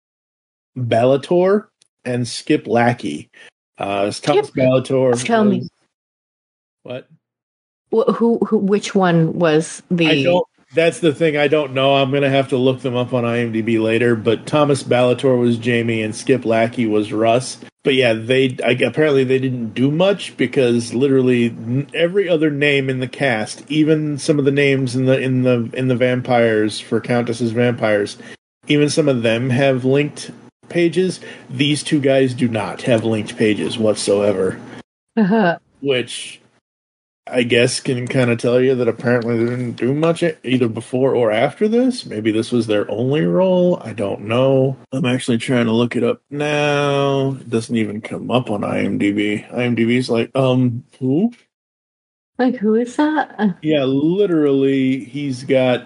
Bellator and Skip Lackey. Uh, Thomas Skip, Bellator. Tell was, me what? Who, who? Which one was the? I don't. That's the thing. I don't know. I'm gonna have to look them up on IMDb later. But Thomas Bellator was Jamie, and Skip Lackey was Russ. But yeah, they I, apparently they didn't do much because literally every other name in the cast, even some of the names in the in the in the vampires for Countess's vampires, even some of them have linked pages. These two guys do not have linked pages whatsoever. Uh-huh. Which I guess can kind of tell you that apparently they didn't do much either before or after this. Maybe this was their only role. I don't know. I'm actually trying to look it up now. It doesn't even come up on IMDb. IMDb's like, um, who? Like, who is that? Yeah, literally, he's got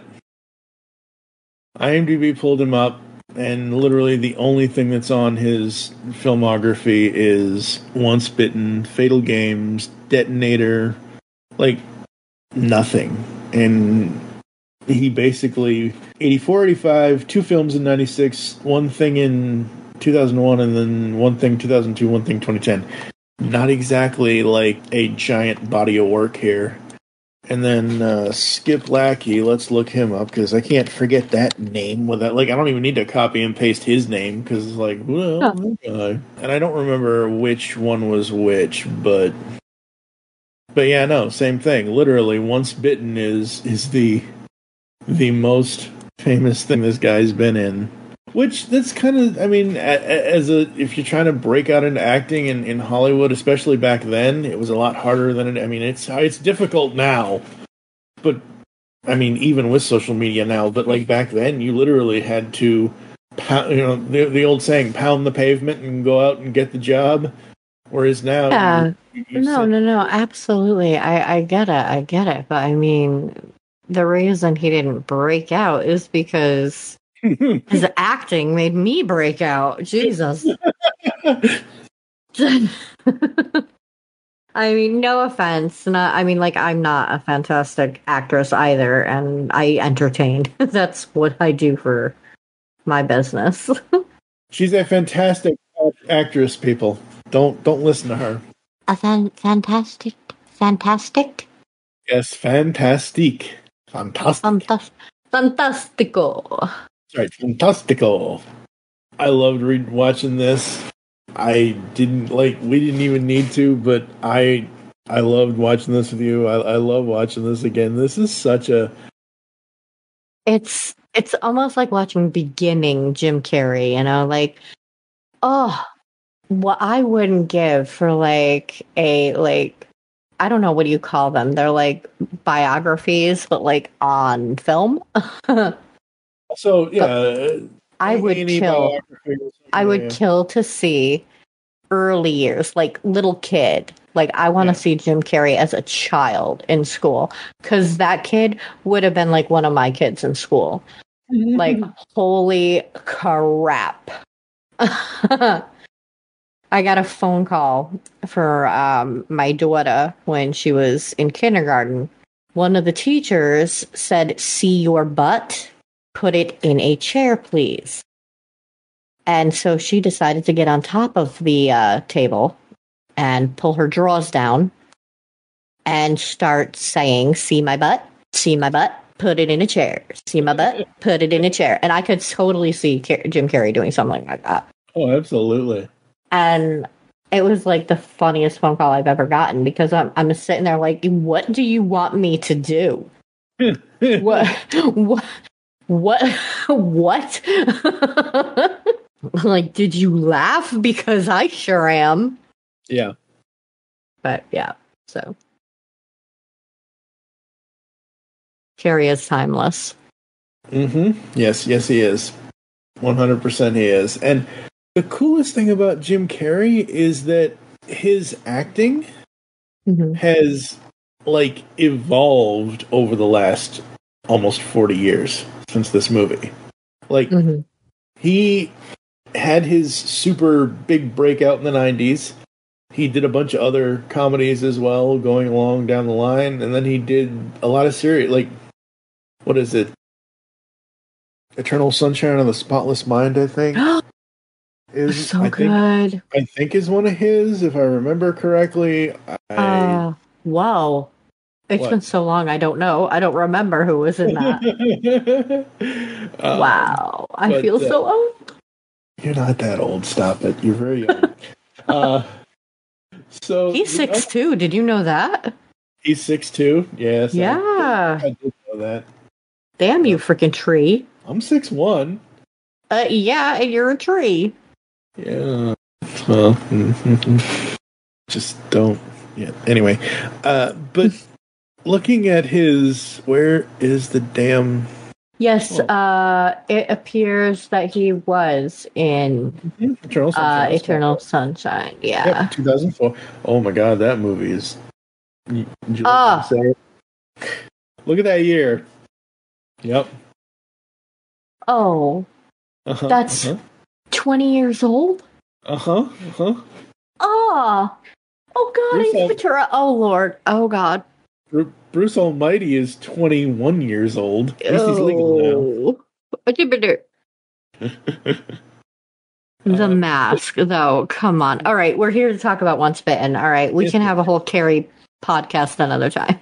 IMDb pulled him up, and literally the only thing that's on his filmography is Once Bitten, Fatal Games, Detonator, like nothing. And he basically eighty-four, eighty-five, two films in ninety-six, one thing in two thousand one, and then one thing two thousand two, one thing twenty ten. Not exactly like a giant body of work here. And then uh, Skip Lackey, let's look him up because I can't forget that name. With that, like, I don't even need to copy and paste his name because it's like, well, Oh. uh, and I don't remember which one was which, but, but yeah, no, same thing. Literally, Once Bitten is is the the most famous thing this guy's been in. Which that's kind of, I mean, as a if you're trying to break out into acting in, in Hollywood, especially back then, it was a lot harder than it. I mean, it's it's difficult now, but I mean, even with social media now, but like back then, you literally had to, pound, you know, the the old saying, pound the pavement and go out and get the job. Whereas now, Yeah, you, you no, sit- no, no, absolutely. I, I get it, I get it. But I mean, the reason he didn't break out is because his acting made me break out. Jesus. I mean, no offense. Not, I mean, like, I'm not a fantastic actress either, and I entertain. That's what I do for my business. She's a fantastic actress. People don't don't listen to her. A fan- fantastic, fantastic, Yes, fantastique, fantastic. Fantas- fantastico. Right, fantastical. I loved read watching this. I didn't like. We didn't even need to, but I I loved watching this with you. I, I love watching this again. This is such a. It's it's almost like watching beginning Jim Carrey. You know, like, oh, what I wouldn't give for like a like I don't know, what do you call them? They're like biographies, but like on film. So yeah, I would any kill. biography or something, I would yeah. kill to see early years, like little kid. Like, I want to Yeah. see Jim Carrey as a child in school, because that kid would have been like one of my kids in school. Like, holy crap. I got a phone call for um, my daughter when she was in kindergarten. One of the teachers said, "See your butt? Put it in a chair, please." And so she decided to get on top of the uh, table and pull her drawers down and start saying, see my butt, see my butt, put it in a chair, see my butt, put it in a chair. And I could totally see Car- Jim Carrey doing something like that. Oh, absolutely. And it was like the funniest phone call I've ever gotten because I'm, I'm sitting there like, what do you want me to do? what? What? What? What? Like, did you laugh? Because I sure am. Yeah. But yeah, so. Carrie is timeless. Mm-hmm. Yes, yes, he is. one hundred percent he is. And the coolest thing about Jim Carrey is that his acting mm-hmm. has, like, evolved over the last almost forty years since this movie. Like, mm-hmm. he had his super big breakout in the nineties. He did a bunch of other comedies as well, going along down the line, and then he did a lot of serious, like, what is it? Eternal Sunshine of the Spotless Mind, I think. is so I good. Think, I think is one of his, if I remember correctly. I, uh, wow. It's what? been so long, I don't know. I don't remember who was in that. um, wow. I but, feel so uh, old. You're not that old. Stop it. You're very young. uh, so He's six two. Did you know that? He's six two? Yes. Yeah. I, I did know that. Damn you, freaking tree. I'm six one. Uh, yeah, and you're a tree. Yeah. Well, just don't. Yeah. Anyway, uh, but looking at his, where is the damn? Yes, oh. uh, it appears that he was in mm-hmm. Eternal Sunshine. Uh, Eternal Sunshine. Yeah. Yep, two thousand four. Oh my God, that movie is. You, you oh. Look at that year. Yep. Oh. Uh-huh, that's uh-huh. twenty years old? Uh-huh. Uh-huh. Oh. Oh God, Bruce Ace Al- Ventura. Oh Lord. Oh God. Bru- Bruce Almighty is twenty-one years old. At least he's legal now. The uh, Mask, though. Come on. All right, we're here to talk about Once Bitten. All right, we can have a whole Carrie podcast another time.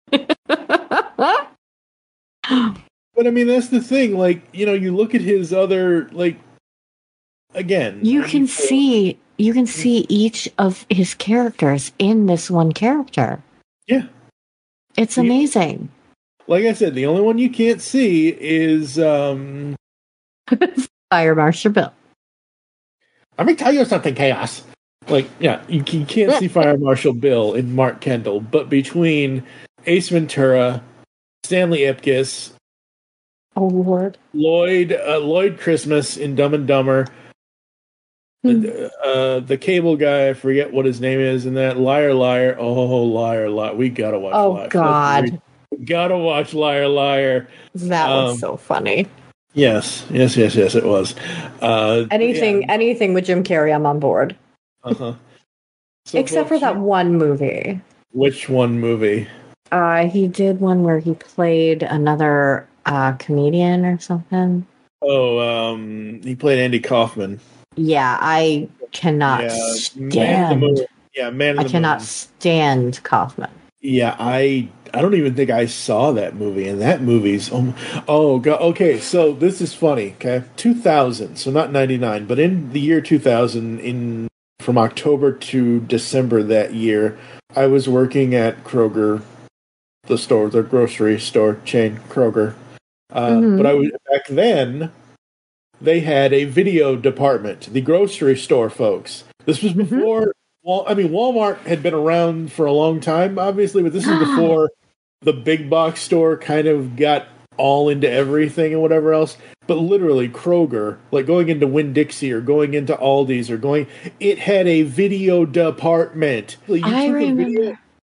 But I mean, that's the thing. Like, you know, you look at his other, like, again. You can see, you can see each of his characters in this one character. Yeah. It's amazing. Like I said, the only one you can't see is, um... Fire Marshal Bill. Let me tell you something, Chaos. Like, yeah, you, you can't see Fire Marshal Bill in Mark Kendall, but between Ace Ventura, Stanley Ipkiss, oh Lord, Lloyd, uh, Lloyd Christmas in Dumb and Dumber, hmm. the, uh, the cable guy, I forget what his name is, and that Liar Liar. Oh, Liar Liar, we gotta watch. Oh Liar. God, we gotta watch Liar Liar. That um, was so funny. Yes, yes, yes, yes, it was. Uh, anything, yeah. anything with Jim Carrey, I'm on board. Uh huh. So except for that one movie. Which one movie? Uh, he did one where he played another uh, comedian or something. Oh, um, he played Andy Kaufman. Yeah, I cannot yeah, stand. Man in the Moon. Yeah, Man in I the cannot Moon. stand Kaufman. Yeah, I I don't even think I saw that movie, and that movie's oh, oh God, okay. So this is funny. Okay, two thousand, so not ninety-nine, but in the year two thousand, in from October to December that year, I was working at Kroger, the store, the grocery store chain, Kroger. Uh, mm-hmm. But I was back then. They had a video department, the grocery store folks. This was before. Mm-hmm. Well, I mean, Walmart had been around for a long time, obviously, but this is before the big box store kind of got all into everything and whatever else. But literally, Kroger, like going into Winn-Dixie or going into Aldi's or going, it had a video department. You I remember. Video,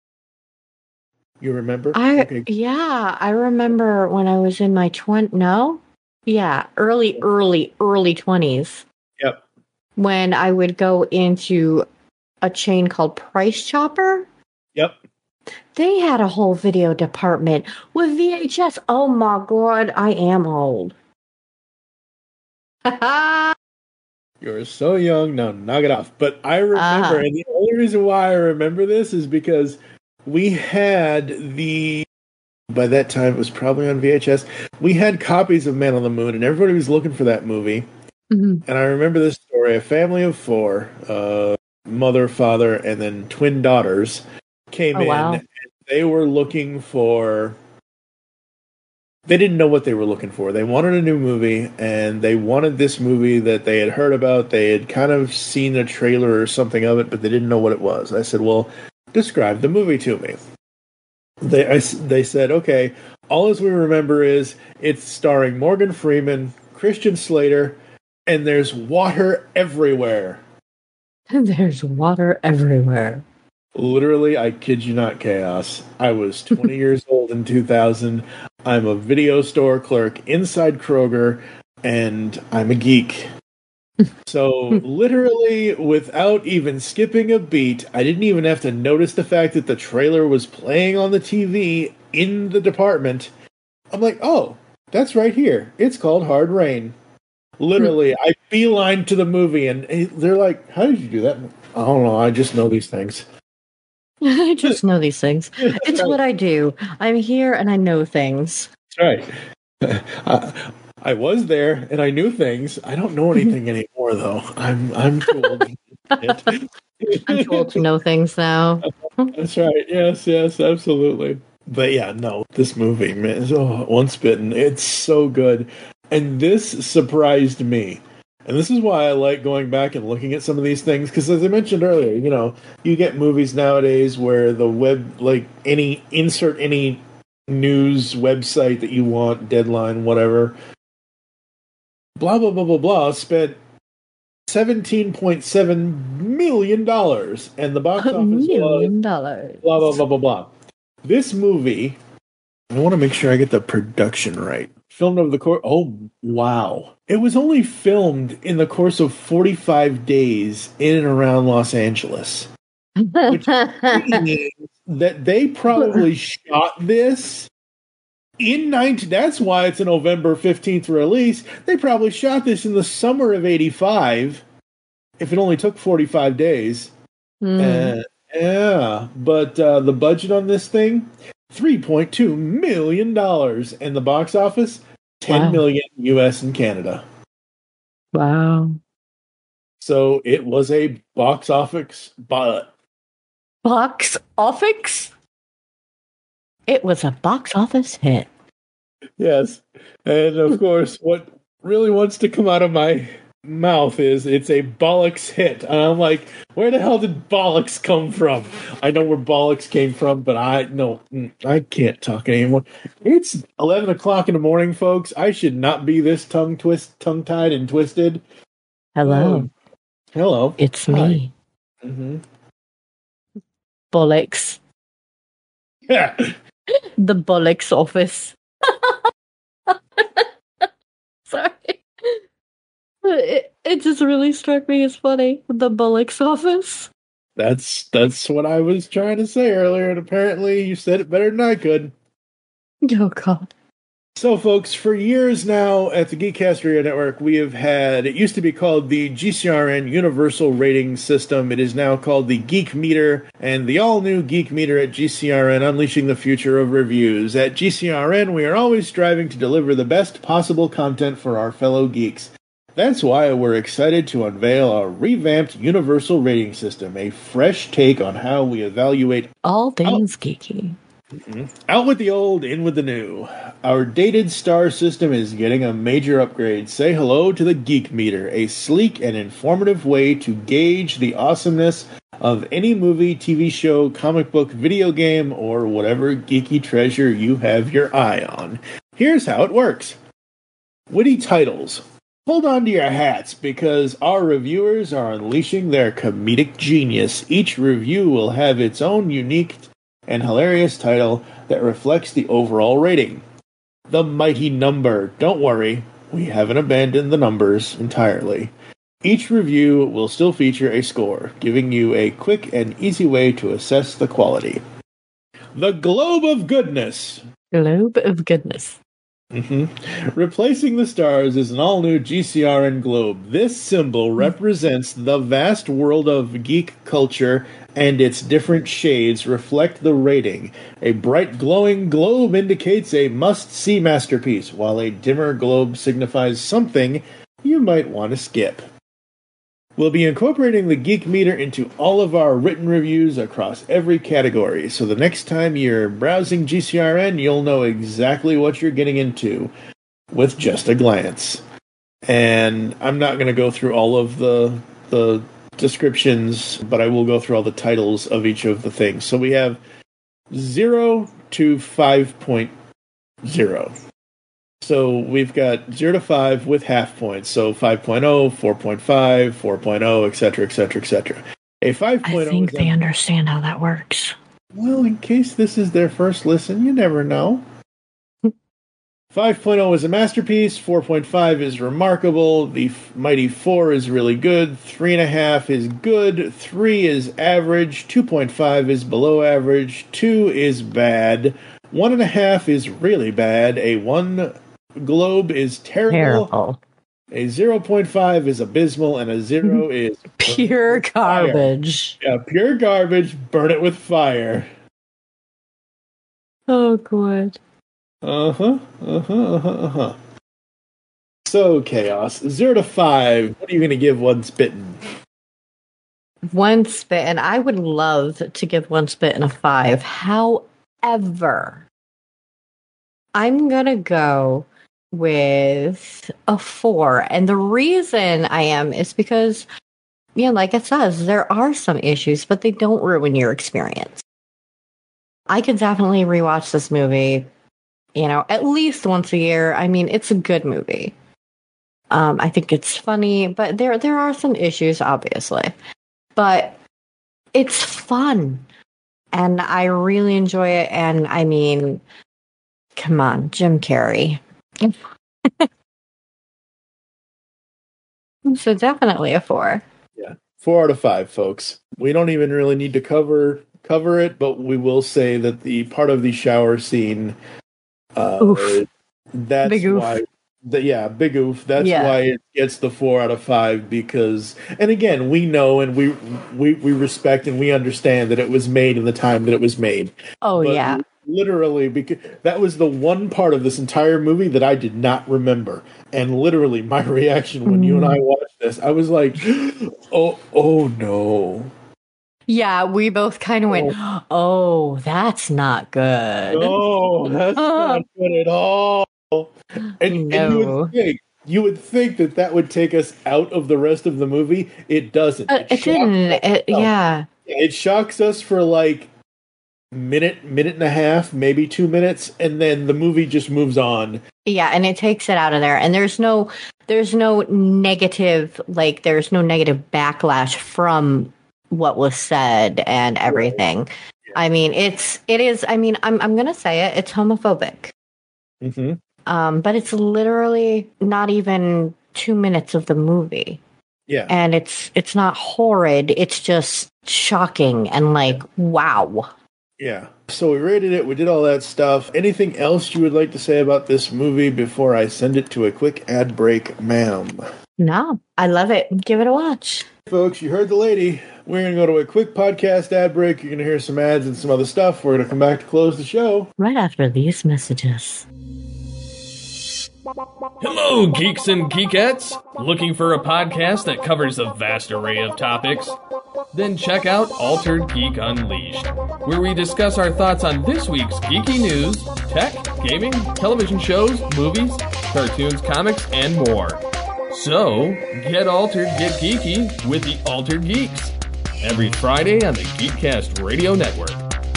you remember? I okay. Yeah, I remember when I was in my twenties. No? Yeah, early, early, early twenties. Yep. When I would go into a chain called Price Chopper. Yep. They had a whole video department with V H S. Oh my God, I am old. You're so young. No, knock it off. But I remember, uh-huh. and the only reason why I remember this is because we had the, by that time it was probably on V H S, we had copies of Man on the Moon, and everybody was looking for that movie. Mm-hmm. And I remember this story, a family of four, uh, mother, father, and then twin daughters came oh, in, wow. and they were looking for, they didn't know what they were looking for. They wanted a new movie, and they wanted this movie that they had heard about. They had kind of seen a trailer or something of it, but they didn't know what it was. I said, well, describe the movie to me. They I, they said, okay, all as we remember is it's starring Morgan Freeman, Christian Slater, and there's water everywhere. There's water everywhere. Literally, I kid you not, Chaos. I was twenty years old in two thousand. I'm a video store clerk inside Kroger, and I'm a geek. So, literally, without even skipping a beat, I didn't even have to notice the fact that the trailer was playing on the T V in the department. I'm like, oh, that's right here. It's called Hard Rain. Literally, I beeline to the movie, and they're like, how did you do that? I don't know. I just know these things. I just know these things. It's right. What I do. I'm here, and I know things. That's right. I, I was there, and I knew things. I don't know anything anymore, though. I'm I'm too old. I'm too old to know things now. That's right. Yes, yes, absolutely. But yeah, no, this movie, man, oh, Once Bitten, it's so good. And this surprised me. And this is why I like going back and looking at some of these things, because as I mentioned earlier, you know, you get movies nowadays where the web, like any, insert any news website that you want, Deadline, whatever, blah, blah, blah, blah, blah, spent seventeen point seven million dollars, and the box office million dollars. Blah, blah, blah, blah, blah. This movie, I want to make sure I get the production right. Filmed over the course, oh, wow. It was only filmed in the course of forty-five days in and around Los Angeles. Which means that they probably shot this in nineteen, that's why it's a November fifteenth release. They probably shot this in the summer of eighty-five, if it only took forty-five days. Mm. Uh, yeah, but uh, the budget on this thing, three point two million dollars, and the box office, ten wow. million U S and Canada. Wow. So it was a box office, but box office? It was a box office hit. Yes. And of course, what really wants to come out of my mouth is it's a bollocks hit. And I'm like, where the hell did bollocks come from? I know where bollocks came from, but I no, I can't talk anymore. It's eleven o'clock in the morning, folks. I should not be this tongue twist, tongue tied and twisted. Hello. Um, hello. It's me. Mm-hmm. Bollocks. Yeah. The bollocks office. Sorry. It, it just really struck me as funny. The bollocks office. That's that's what I was trying to say earlier, and apparently you said it better than I could. Oh, God. So, folks, for years now at the Geekcast Radio Network, we have had, it used to be called the G C R N Universal Rating System. It is now called the Geek Meter, and the all-new Geek Meter at G C R N, unleashing the future of reviews. At G C R N, we are always striving to deliver the best possible content for our fellow geeks. That's why we're excited to unveil our revamped Universal Rating System, a fresh take on how we evaluate all things out- geeky. Mm-hmm. Out with the old, in with the new. Our dated star system is getting a major upgrade. Say hello to the Geek Meter, a sleek and informative way to gauge the awesomeness of any movie, T V show, comic book, video game, or whatever geeky treasure you have your eye on. Here's how it works. Witty titles. Hold on to your hats, because our reviewers are unleashing their comedic genius. Each review will have its own unique and hilarious title that reflects the overall rating. The mighty number. Don't worry, we haven't abandoned the numbers entirely. Each review will still feature a score, giving you a quick and easy way to assess the quality. The Globe of Goodness. Globe of Goodness. Mm-hmm. Replacing the stars is an all-new G C R N globe. This symbol represents the vast world of geek culture, and its different shades reflect the rating. A bright glowing globe indicates a must-see masterpiece, while a dimmer globe signifies something you might want to skip. We'll be incorporating the Geek Meter into all of our written reviews across every category, so the next time you're browsing G C R N, you'll know exactly what you're getting into with just a glance. And I'm not going to go through all of the the descriptions, but I will go through all the titles of each of the things. So we have zero to five point zero. So we've got zero to five with half points. So five point oh, four point five, four point oh, et cetera, et cetera, et cetera. A five point oh I think they un- understand how that works. Well, in case this is their first listen, you never know. five point oh is a masterpiece. four point five is remarkable. The f- Mighty four is really good. three point five is good. three is average. two point five is below average. two is bad. one point five is really bad. A one globe is terrible. Terrible. A zero point five is abysmal, and a zero is pure garbage. Yeah, pure garbage. Burn it with fire. Oh, good. Uh-huh, uh-huh, uh-huh, uh-huh. So, Chaos, zero to five, what are you going to give One Spittin'? One Spittin', I would love to give One Spittin' a five. However, I'm going to go with a four. And the reason I am is because, you know, like it says, there are some issues, but they don't ruin your experience. I could definitely rewatch this movie, you know, at least once a year. I mean, it's a good movie. Um, I think it's funny, but there there are some issues, obviously. But it's fun. And I really enjoy it. And I mean, come on, Jim Carrey. So definitely a four. Yeah, four out of five, folks. We don't even really need to cover cover it, but we will say that the part of the shower scene, uh, oof. that's big oof. why. The, yeah, big oof. That's yeah. why it gets the four out of five because, and again, we know and we we we respect and we understand that it was made in the time that it was made. Oh but yeah. Literally, because that was the one part of this entire movie that I did not remember. And literally, my reaction when mm. you and I watched this, I was like, "Oh, oh no!" Yeah, we both kind of went, "Oh, oh that's not good." No, that's not good at all. And, no. and you would think you would think that that would take us out of the rest of the movie. It doesn't. Uh, it, it didn't. It, yeah. It shocks us for like. minute, minute and a half, maybe two minutes, and then the movie just moves on. Yeah, and it takes it out of there. And there's no there's no negative like there's no negative backlash from what was said and everything. Right. Yeah. I mean, it's it is I mean, I'm I'm gonna say it, it's homophobic. Mm-hmm. Um, but it's literally not even two minutes of the movie. Yeah. And it's it's not horrid, it's just shocking and like wow. Yeah. So we rated it. We did all that stuff. Anything else you would like to say about this movie before I send it to a quick ad break, ma'am? No, I love it. Give it a watch. Folks, you heard the lady. We're going to go to a quick podcast ad break. You're going to hear some ads and some other stuff. We're going to come back to close the show. Right after these messages. Hello, geeks and geekettes! Looking for a podcast that covers a vast array of topics? Then check out Altered Geek Unleashed, where we discuss our thoughts on this week's geeky news, tech, gaming, television shows, movies, cartoons, comics, and more. So, get altered, get geeky with the Altered Geeks, every Friday on the Geekcast Radio Network.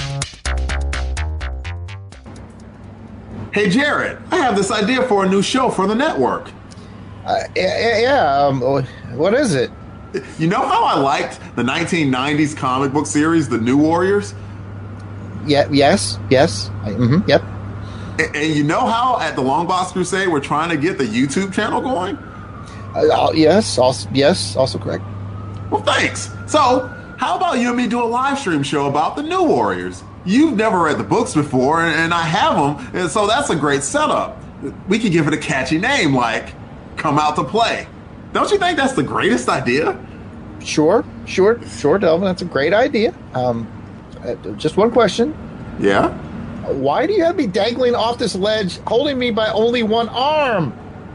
Hey Jared, I have this idea for a new show for the network. Uh, yeah, yeah um, what is it? You know how I liked the nineteen nineties comic book series, The New Warriors? Yeah, yes, yes, I, mm-hmm, yep. And, and you know how at the Long Box Crusade we're trying to get the YouTube channel going? Uh, yes, also, yes, also correct. Well, thanks. So, how about you and me do a live stream show about The New Warriors? You've never read the books before, and, and I have them, and so that's a great setup. we could give it a catchy name like Come Out to Play. Don't you think that's the greatest idea? Sure, sure, sure, Delvin. That's a great idea. Um, uh, just one question. Yeah? Why do you have me dangling off this ledge, holding me by only one arm?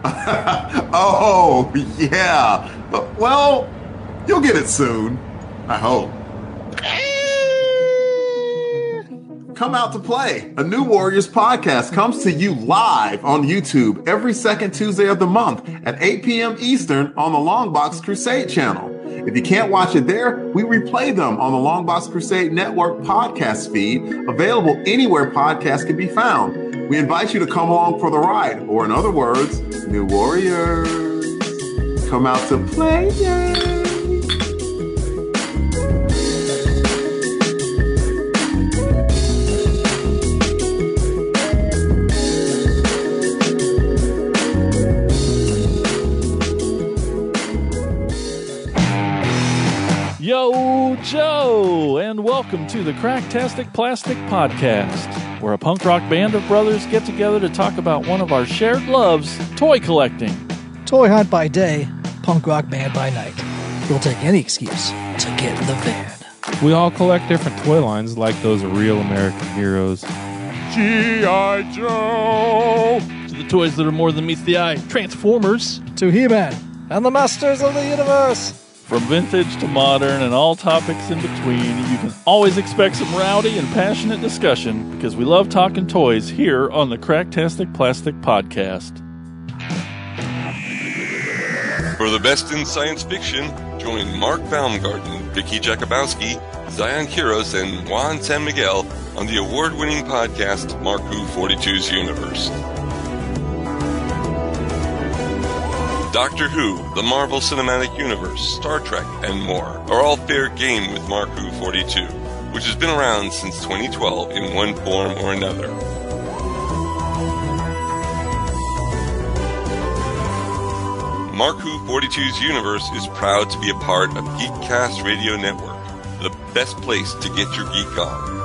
Oh, yeah. Well, you'll get it soon. I hope. Come Out to Play, a New Warriors podcast, comes to you live on YouTube every second Tuesday of the month at eight p.m. Eastern on the Longbox Crusade channel. If you can't watch it there, we replay them on the Longbox Crusade Network podcast feed, available anywhere podcasts can be found. We invite you to come along for the ride, or in other words, New Warriors, come out to play. Yay. Yo, Joe, and welcome to the Cracktastic Plastic Podcast, where a punk rock band of brothers get together to talk about one of our shared loves, toy collecting. Toy hunt by day, punk rock band by night. We'll take any excuse to get in the van. We all collect different toy lines like those real American heroes. G I. Joe! To the toys that are more than meets the eye, Transformers. To He-Man and the Masters of the Universe. From vintage to modern and all topics in between, you can always expect some rowdy and passionate discussion because we love talking toys here on the Cracktastic Plastic Podcast. For the best in science fiction, join Mark Baumgarten, Vicky Jakubowski, Zion Kiros, and Juan San Miguel on the award-winning podcast Marku forty-two's Universe. Doctor Who, the Marvel Cinematic Universe, Star Trek, and more are all fair game with Marku forty-two, which has been around since twenty twelve in one form or another. Marku forty-two's Universe is proud to be a part of Geekcast Radio Network, the best place to get your geek on.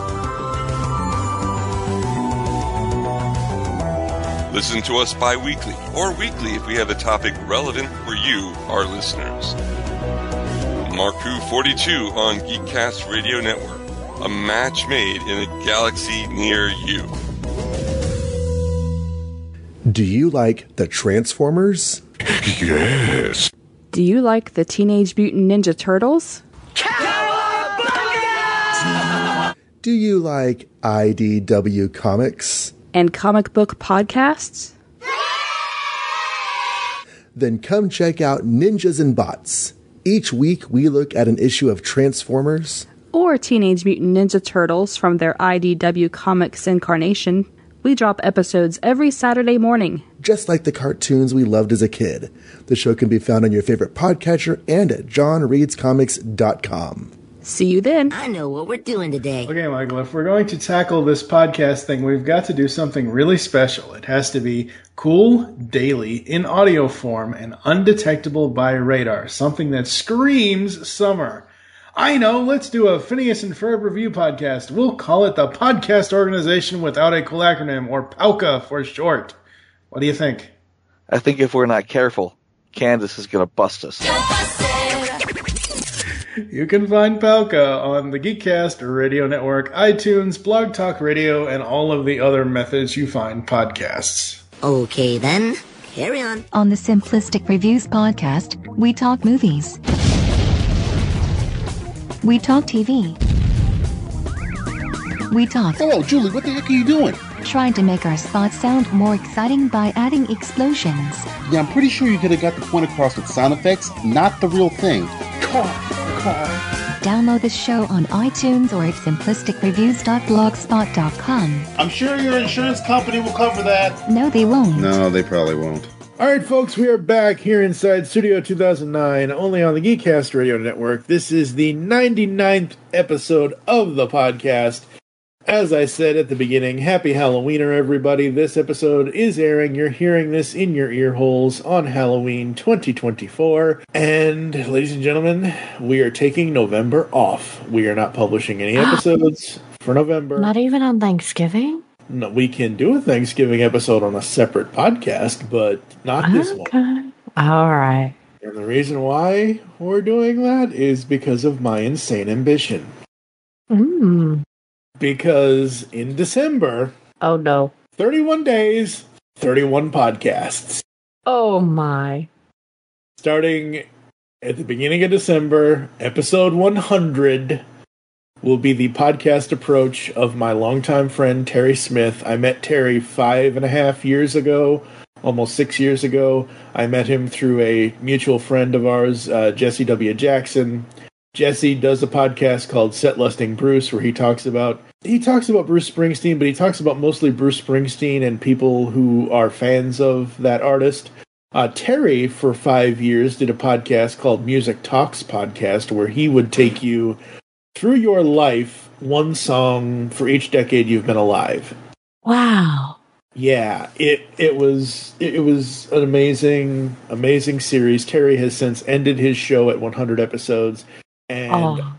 Listen to us bi-weekly or weekly if we have a topic relevant for you, our listeners. Marku forty-two on Geekcast Radio Network, a match made in a galaxy near you. Do you like the Transformers? Yes. Do you like the Teenage Mutant Ninja Turtles? Do you like I D W Comics? And comic book podcasts? Then come check out Ninjas and Bots. Each week we look at an issue of Transformers or Teenage Mutant Ninja Turtles from their I D W Comics incarnation. We drop episodes every Saturday morning. Just like the cartoons we loved as a kid. The show can be found on your favorite podcatcher and at john reads comics dot com. See you then. I know what we're doing today. Okay, Michael, if we're going to tackle this podcast thing, we've got to do something really special. It has to be cool, daily, in audio form, and undetectable by radar. Something that screams summer. I know, let's do a Phineas and Ferb review podcast. We'll call it the Podcast Organization Without a Cool Acronym, or POWCA for short. What do you think? I think if we're not careful, Candace is going to bust us. You can find POWCA on the Geekcast Radio Network, iTunes, Blog Talk Radio, and all of the other methods you find podcasts. Okay, then. Carry on. On the Simplistic Reviews podcast, we talk movies. We talk T V. We talk... Hello, Julie, what the heck are you doing? Trying to make our spots sound more exciting by adding explosions. Yeah, I'm pretty sure you could have got the point across with sound effects, not the real thing. Car, car. Download the show on iTunes or at simplistic reviews dot blogspot dot com. I'm sure your insurance company will cover that. No, they won't. No, they probably won't. All right, folks, we are back here inside Studio two thousand nine, only on the Geekcast Radio Network. This is the ninety-ninth episode of the podcast. As I said at the beginning, happy Halloweener, everybody. This episode is airing. You're hearing this in your ear holes on Halloween twenty twenty-four. And, ladies and gentlemen, we are taking November off. We are not publishing any episodes for November. Not even on Thanksgiving? no, we can do a Thanksgiving episode on a separate podcast, but not this okay. one. All right. And the reason why we're doing that is because of my insane ambition. Mm. Because in December... Oh, no. thirty-one days, thirty-one podcasts. Oh, my. Starting at the beginning of December, episode one hundred will be the podcast approach of my longtime friend, Terry Smith. I met Terry five and a half years ago, almost six years ago. I met him through a mutual friend of ours, uh, Jesse W. Jackson. Jesse does a podcast called Set Lusting Bruce, where he talks about he talks about Bruce Springsteen, but he talks about mostly Bruce Springsteen and people who are fans of that artist. Uh, Terry, for five years, did a podcast called Music Talks Podcast, where he would take you through your life, one song for each decade you've been alive. Wow. Yeah, it it was it was an amazing amazing series. Terry has since ended his show at one hundred episodes, and oh.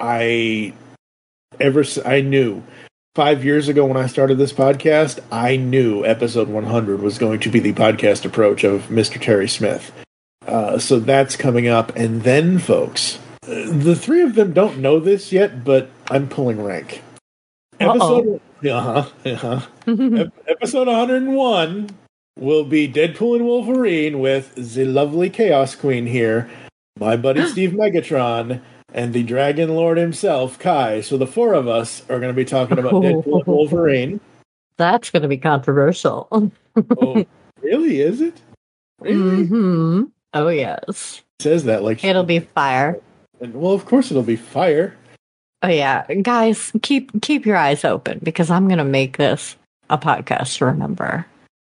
I ever I knew five years ago when I started this podcast, I knew episode one hundred was going to be the podcast approach of Mister Terry Smith. Uh, so that's coming up, and then, folks, the three of them don't know this yet, but I'm pulling rank. Episode, uh-huh, uh-huh. Ep- episode one hundred one will be Deadpool and Wolverine with the lovely Chaos Queen here, my buddy Steve Megatron, and the Dragon Lord himself, Kai. So the four of us are going to be talking about Deadpool and Wolverine. That's going to be controversial. Oh, really? Is it? Really? Mm-hmm. Oh, yes. It says that like it'll be fire. And, well, of course it'll be fire. Oh yeah, guys, keep keep your eyes open because I'm gonna make this a podcast to remember.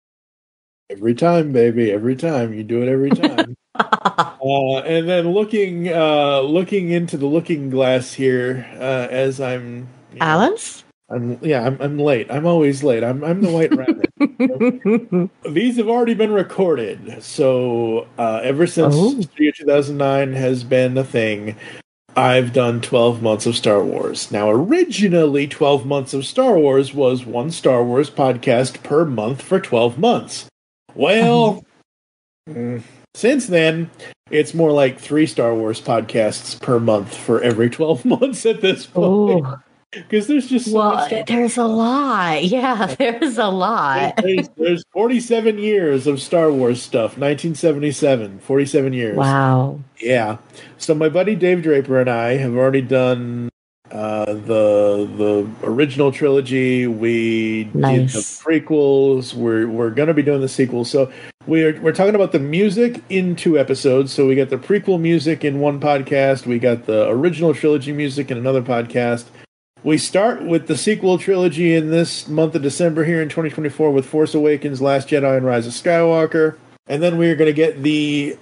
Every time, baby, every time you do it, every time. uh, and then looking uh, looking into the looking glass here uh, as I'm you know, Alice. I'm yeah, I'm I'm late. I'm always late. I'm I'm the White Rabbit. These have already been recorded, so uh, ever since oh. two thousand nine has been a thing. I've done twelve months of Star Wars. Now, originally, twelve months of Star Wars was one Star Wars podcast per month for twelve months. Well, mm, since then, it's more like three Star Wars podcasts per month for every twelve months at this point. Because there's just so well, much stuff. There's a lot. Yeah, there's a lot. There's, there's forty-seven years of Star Wars stuff. nineteen seventy-seven. forty-seven years. Wow. Yeah. So my buddy Dave Draper and I have already done uh, the the original trilogy. We nice. did the prequels. We're we're going to be doing the sequels. So we're we're talking about the music in two episodes. So we got the prequel music in one podcast. We got the original trilogy music in another podcast. We start with the sequel trilogy in this month of December here in twenty twenty-four with Force Awakens, Last Jedi, and Rise of Skywalker. And then we're going to get the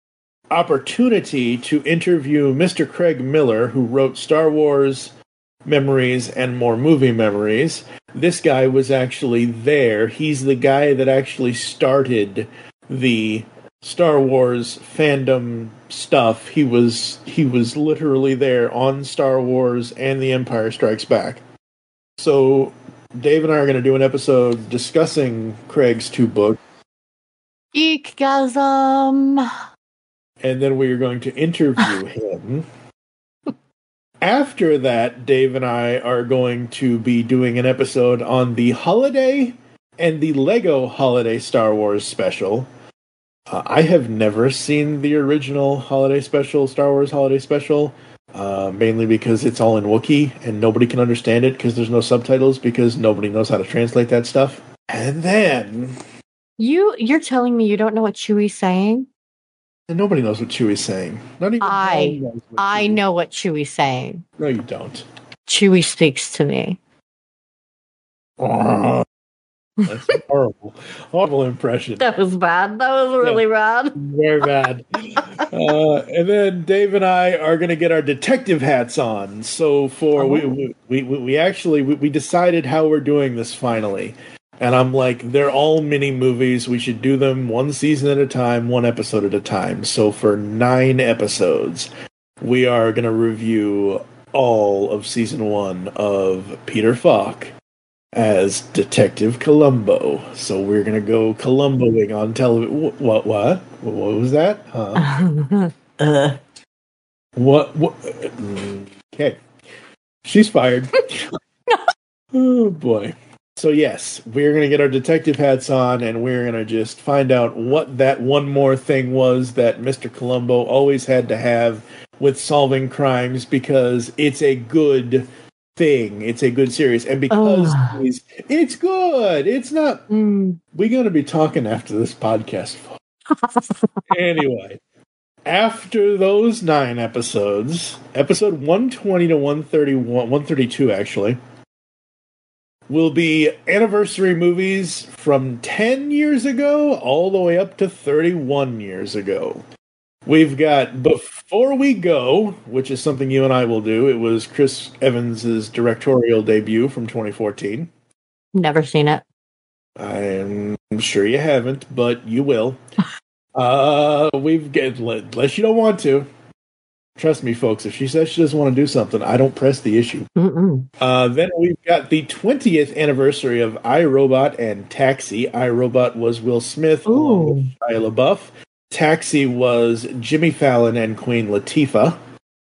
opportunity to interview Mister Craig Miller, who wrote Star Wars Memories and More Movie Memories. This guy was actually there. He's the guy that actually started the Star Wars fandom stuff. He was he was literally there on Star Wars and The Empire Strikes Back. So Dave and I are going to do an episode discussing Craig's two books. Geekgasm. And then we are going to interview him. After that, Dave and I are going to be doing an episode on the holiday and the Lego Holiday Star Wars special. Uh, I have never seen the original holiday special, Star Wars holiday special, uh, mainly because it's all in Wookiee and nobody can understand it because there's no subtitles because nobody knows how to translate that stuff. And then... You, you're telling me you don't know what Chewie's saying? And nobody knows what Chewie's saying. Not even I, I know what Chewie's saying. No, you don't. Chewie speaks to me. Oh. That's a horrible, horrible impression. That was bad. That was really yeah, bad. Very bad. uh, and then Dave and I are going to get our detective hats on. So for oh. we, we we we actually we, we decided how we're doing this finally. And I'm like, they're all mini movies. We should do them one season at a time, one episode at a time. So for nine episodes, we are going to review all of season one of Peter Falk, as Detective Columbo. So we're gonna go Columboing on television. What? What? What was that? Huh? uh. What? What? Okay, she's fired. Oh boy. So yes, we're going to get our detective hats on, and we're going to just find out what that one more thing was that Mister Columbo always had to have with solving crimes, because it's a good thing. It's a good series. And because it's, it's good, it's not... Mm. We're going to be talking after this podcast. Anyway, after those nine episodes, episode one twenty to one thirty-one, one thirty-two actually, will be anniversary movies from ten years ago all the way up to thirty-one years ago. We've got Before We Go, which is something you and I will do. It was Chris Evans' directorial debut from twenty fourteen. Never seen it. I'm sure you haven't, but you will. uh, we've got, unless you don't want to. Trust me, folks, if she says she doesn't want to do something, I don't press the issue. Uh, then we've got the twentieth anniversary of iRobot and Taxi. iRobot was Will Smith Ooh. along with Shia LaBeouf. Taxi was Jimmy Fallon and Queen Latifah.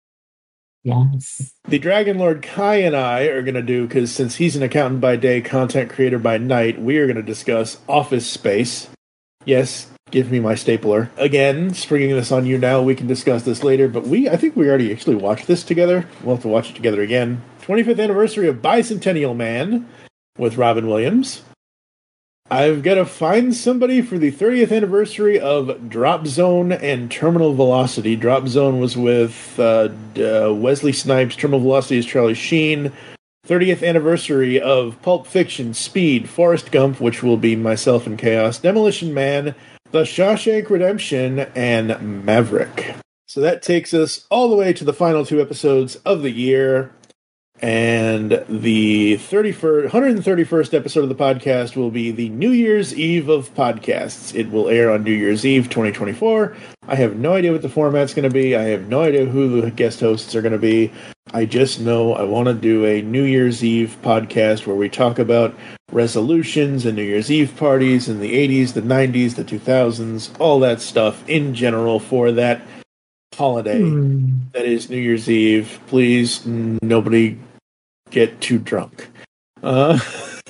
Yes. The Dragon Lord Kai and I are going to do, because since he's an accountant by day, content creator by night, we are going to discuss Office Space. Yes, give me my stapler. Again, springing this on you now, we can discuss this later, but we, I think we already actually watched this together. We'll have to watch it together again. twenty-fifth anniversary of Bicentennial Man with Robin Williams. I've got to find somebody for the thirtieth anniversary of Drop Zone and Terminal Velocity. Drop Zone was with uh, uh, Wesley Snipes. Terminal Velocity is Charlie Sheen. thirtieth anniversary of Pulp Fiction, Speed, Forrest Gump, which will be myself and Chaos, Demolition Man, The Shawshank Redemption, and Maverick. So that takes us all the way to the final two episodes of the year. And the thirty-first, one hundred thirty-first episode of the podcast will be the New Year's Eve of podcasts. It will air on New Year's Eve twenty twenty-four. I have no idea what the format's going to be. I have no idea who the guest hosts are going to be. I just know I want to do a New Year's Eve podcast where we talk about resolutions and New Year's Eve parties in the eighties, the nineties, the two thousands, all that stuff in general for that holiday. Mm. That is New Year's Eve. Please, nobody get too drunk. Uh,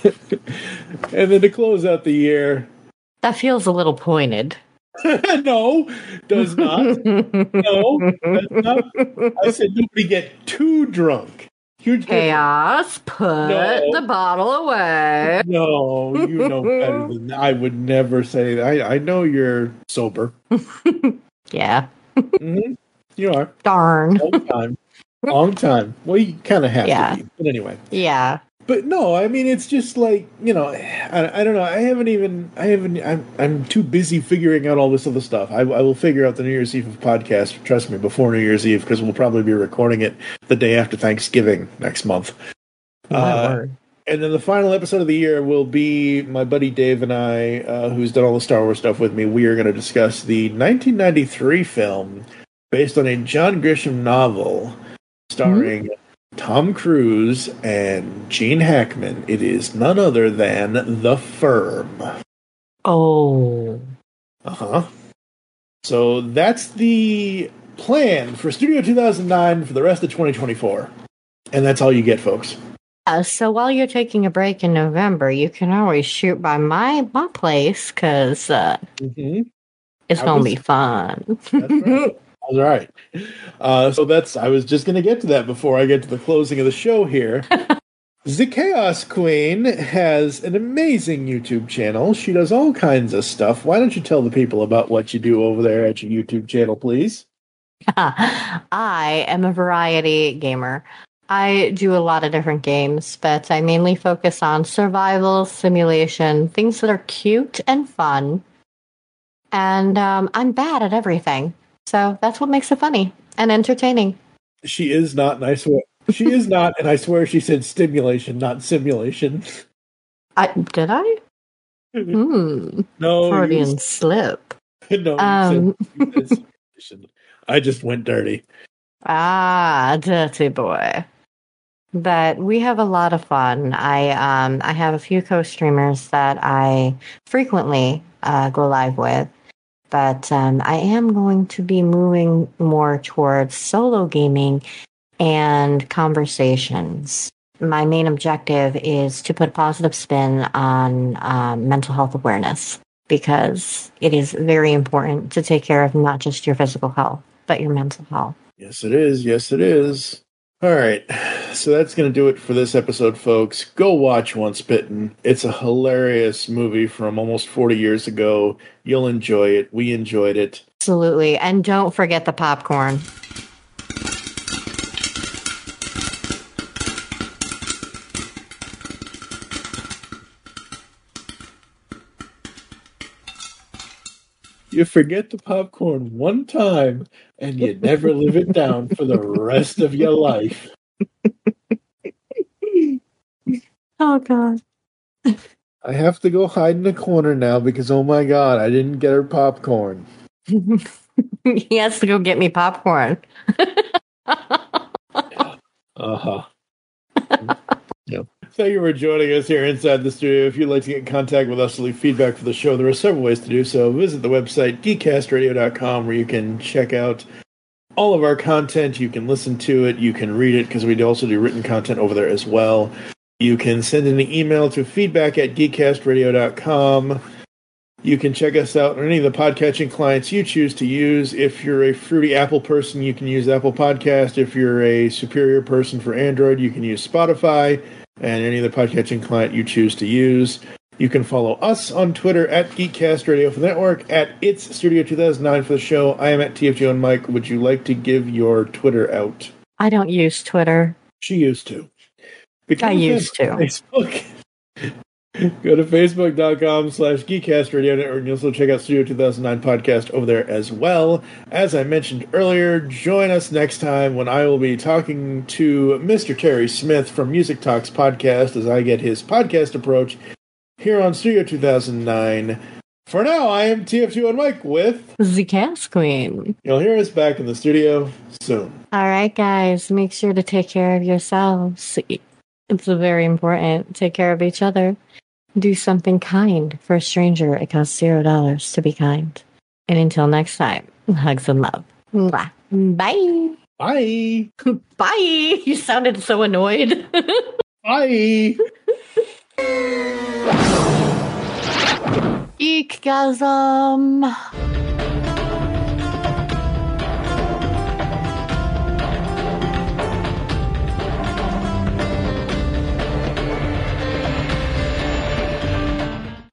and then to close out the year... That feels a little pointed. No, does not. No, does not. I said nobody get too drunk. Huge Chaos, put no. the bottle away. No, you know better than that. I would never say that. I, I know you're sober. Yeah. Mm-hmm. You are. Darn. Long time. Long time. Well, you kind of have yeah. to be. But anyway. Yeah. But no, I mean, it's just like, you know, I, I don't know. I haven't even, I haven't, I'm, I'm too busy figuring out all this other stuff. I, I will figure out the New Year's Eve podcast, trust me, before New Year's Eve, because we'll probably be recording it the day after Thanksgiving next month. Uh, and then the final episode of the year will be my buddy Dave and I, uh, who's done all the Star Wars stuff with me. We are going to discuss the nineteen ninety-three film based on a John Grisham novel starring mm-hmm. Tom Cruise and Gene Hackman. It is none other than The Firm. Oh. Uh-huh. So that's the plan for Studio two thousand nine for the rest of twenty twenty-four. And that's all you get, folks. Uh, so while you're taking a break in November, you can always shoot by my, my place, because uh, mm-hmm. it's going to be fun. That's right. All right. Uh, so that's, I was just going to get to that before I get to the closing of the show here. The Chaos Queen has an amazing YouTube channel. She does all kinds of stuff. Why don't you tell the people about what you do over there at your YouTube channel, please? I am a variety gamer. I do a lot of different games, but I mainly focus on survival, simulation, things that are cute and fun. And um, I'm bad at everything. So that's what makes it funny and entertaining. She is not, and I swear, she is not, and I swear she said stimulation, not simulation. I did I? Hmm. No. Freudian you, slip. No. Um, you said, you said I just went dirty. Ah, dirty boy. But we have a lot of fun. I um I have a few co-streamers that I frequently uh, go live with, but um, I am going to be moving more towards solo gaming and conversations. My main objective is to put a positive spin on um, mental health awareness, because it is very important to take care of not just your physical health, but your mental health. Yes, it is. Yes, it is. All right. So that's going to do it for this episode, folks. Go watch Once Bitten. It's a hilarious movie from almost forty years ago. You'll enjoy it. We enjoyed it. Absolutely. And don't forget the popcorn. You forget the popcorn one time, and you never live it down for the rest of your life. Oh, God. I have to go hide in a corner now because, oh my God, I didn't get her popcorn. He has to go get me popcorn. Uh-huh. Yep. Thank you for joining us here inside the studio. If you'd like to get in contact with us to leave feedback for the show, there are several ways to do so. Visit the website, geek cast radio dot com, where you can check out all of our content. You can listen to it. You can read it, because we also do written content over there as well. You can send an email to feedback at geek cast radio dot com. You can check us out on any of the podcatching clients you choose to use. If you're a fruity Apple person, you can use Apple Podcast. If you're a superior person for Android, you can use Spotify and any other podcatching client you choose to use. You can follow us on Twitter at Geekcast Radio for the network, at It's Studio two thousand nine for the show. I am at T F G and Mike. Would you like to give your Twitter out? I don't use Twitter. She used to. I used to. Facebook. Go to facebook.com slash Geekcast Radio Network, and you'll also check out Studio two thousand nine podcast over there as well. As I mentioned earlier, join us next time when I will be talking to Mister Terry Smith from Music Talks Podcast as I get his podcast approach here on Studio two thousand nine. For now, I am T F two and Mike with The Cast Queen. You'll hear us back in the studio soon. All right, guys, make sure to take care of yourselves. It's very important. Take care of each other. Do something kind for a stranger. It costs zero dollars to be kind. And until next time, hugs and love. Mwah. Bye. Bye. Bye. You sounded so annoyed. Bye. Geekgasm.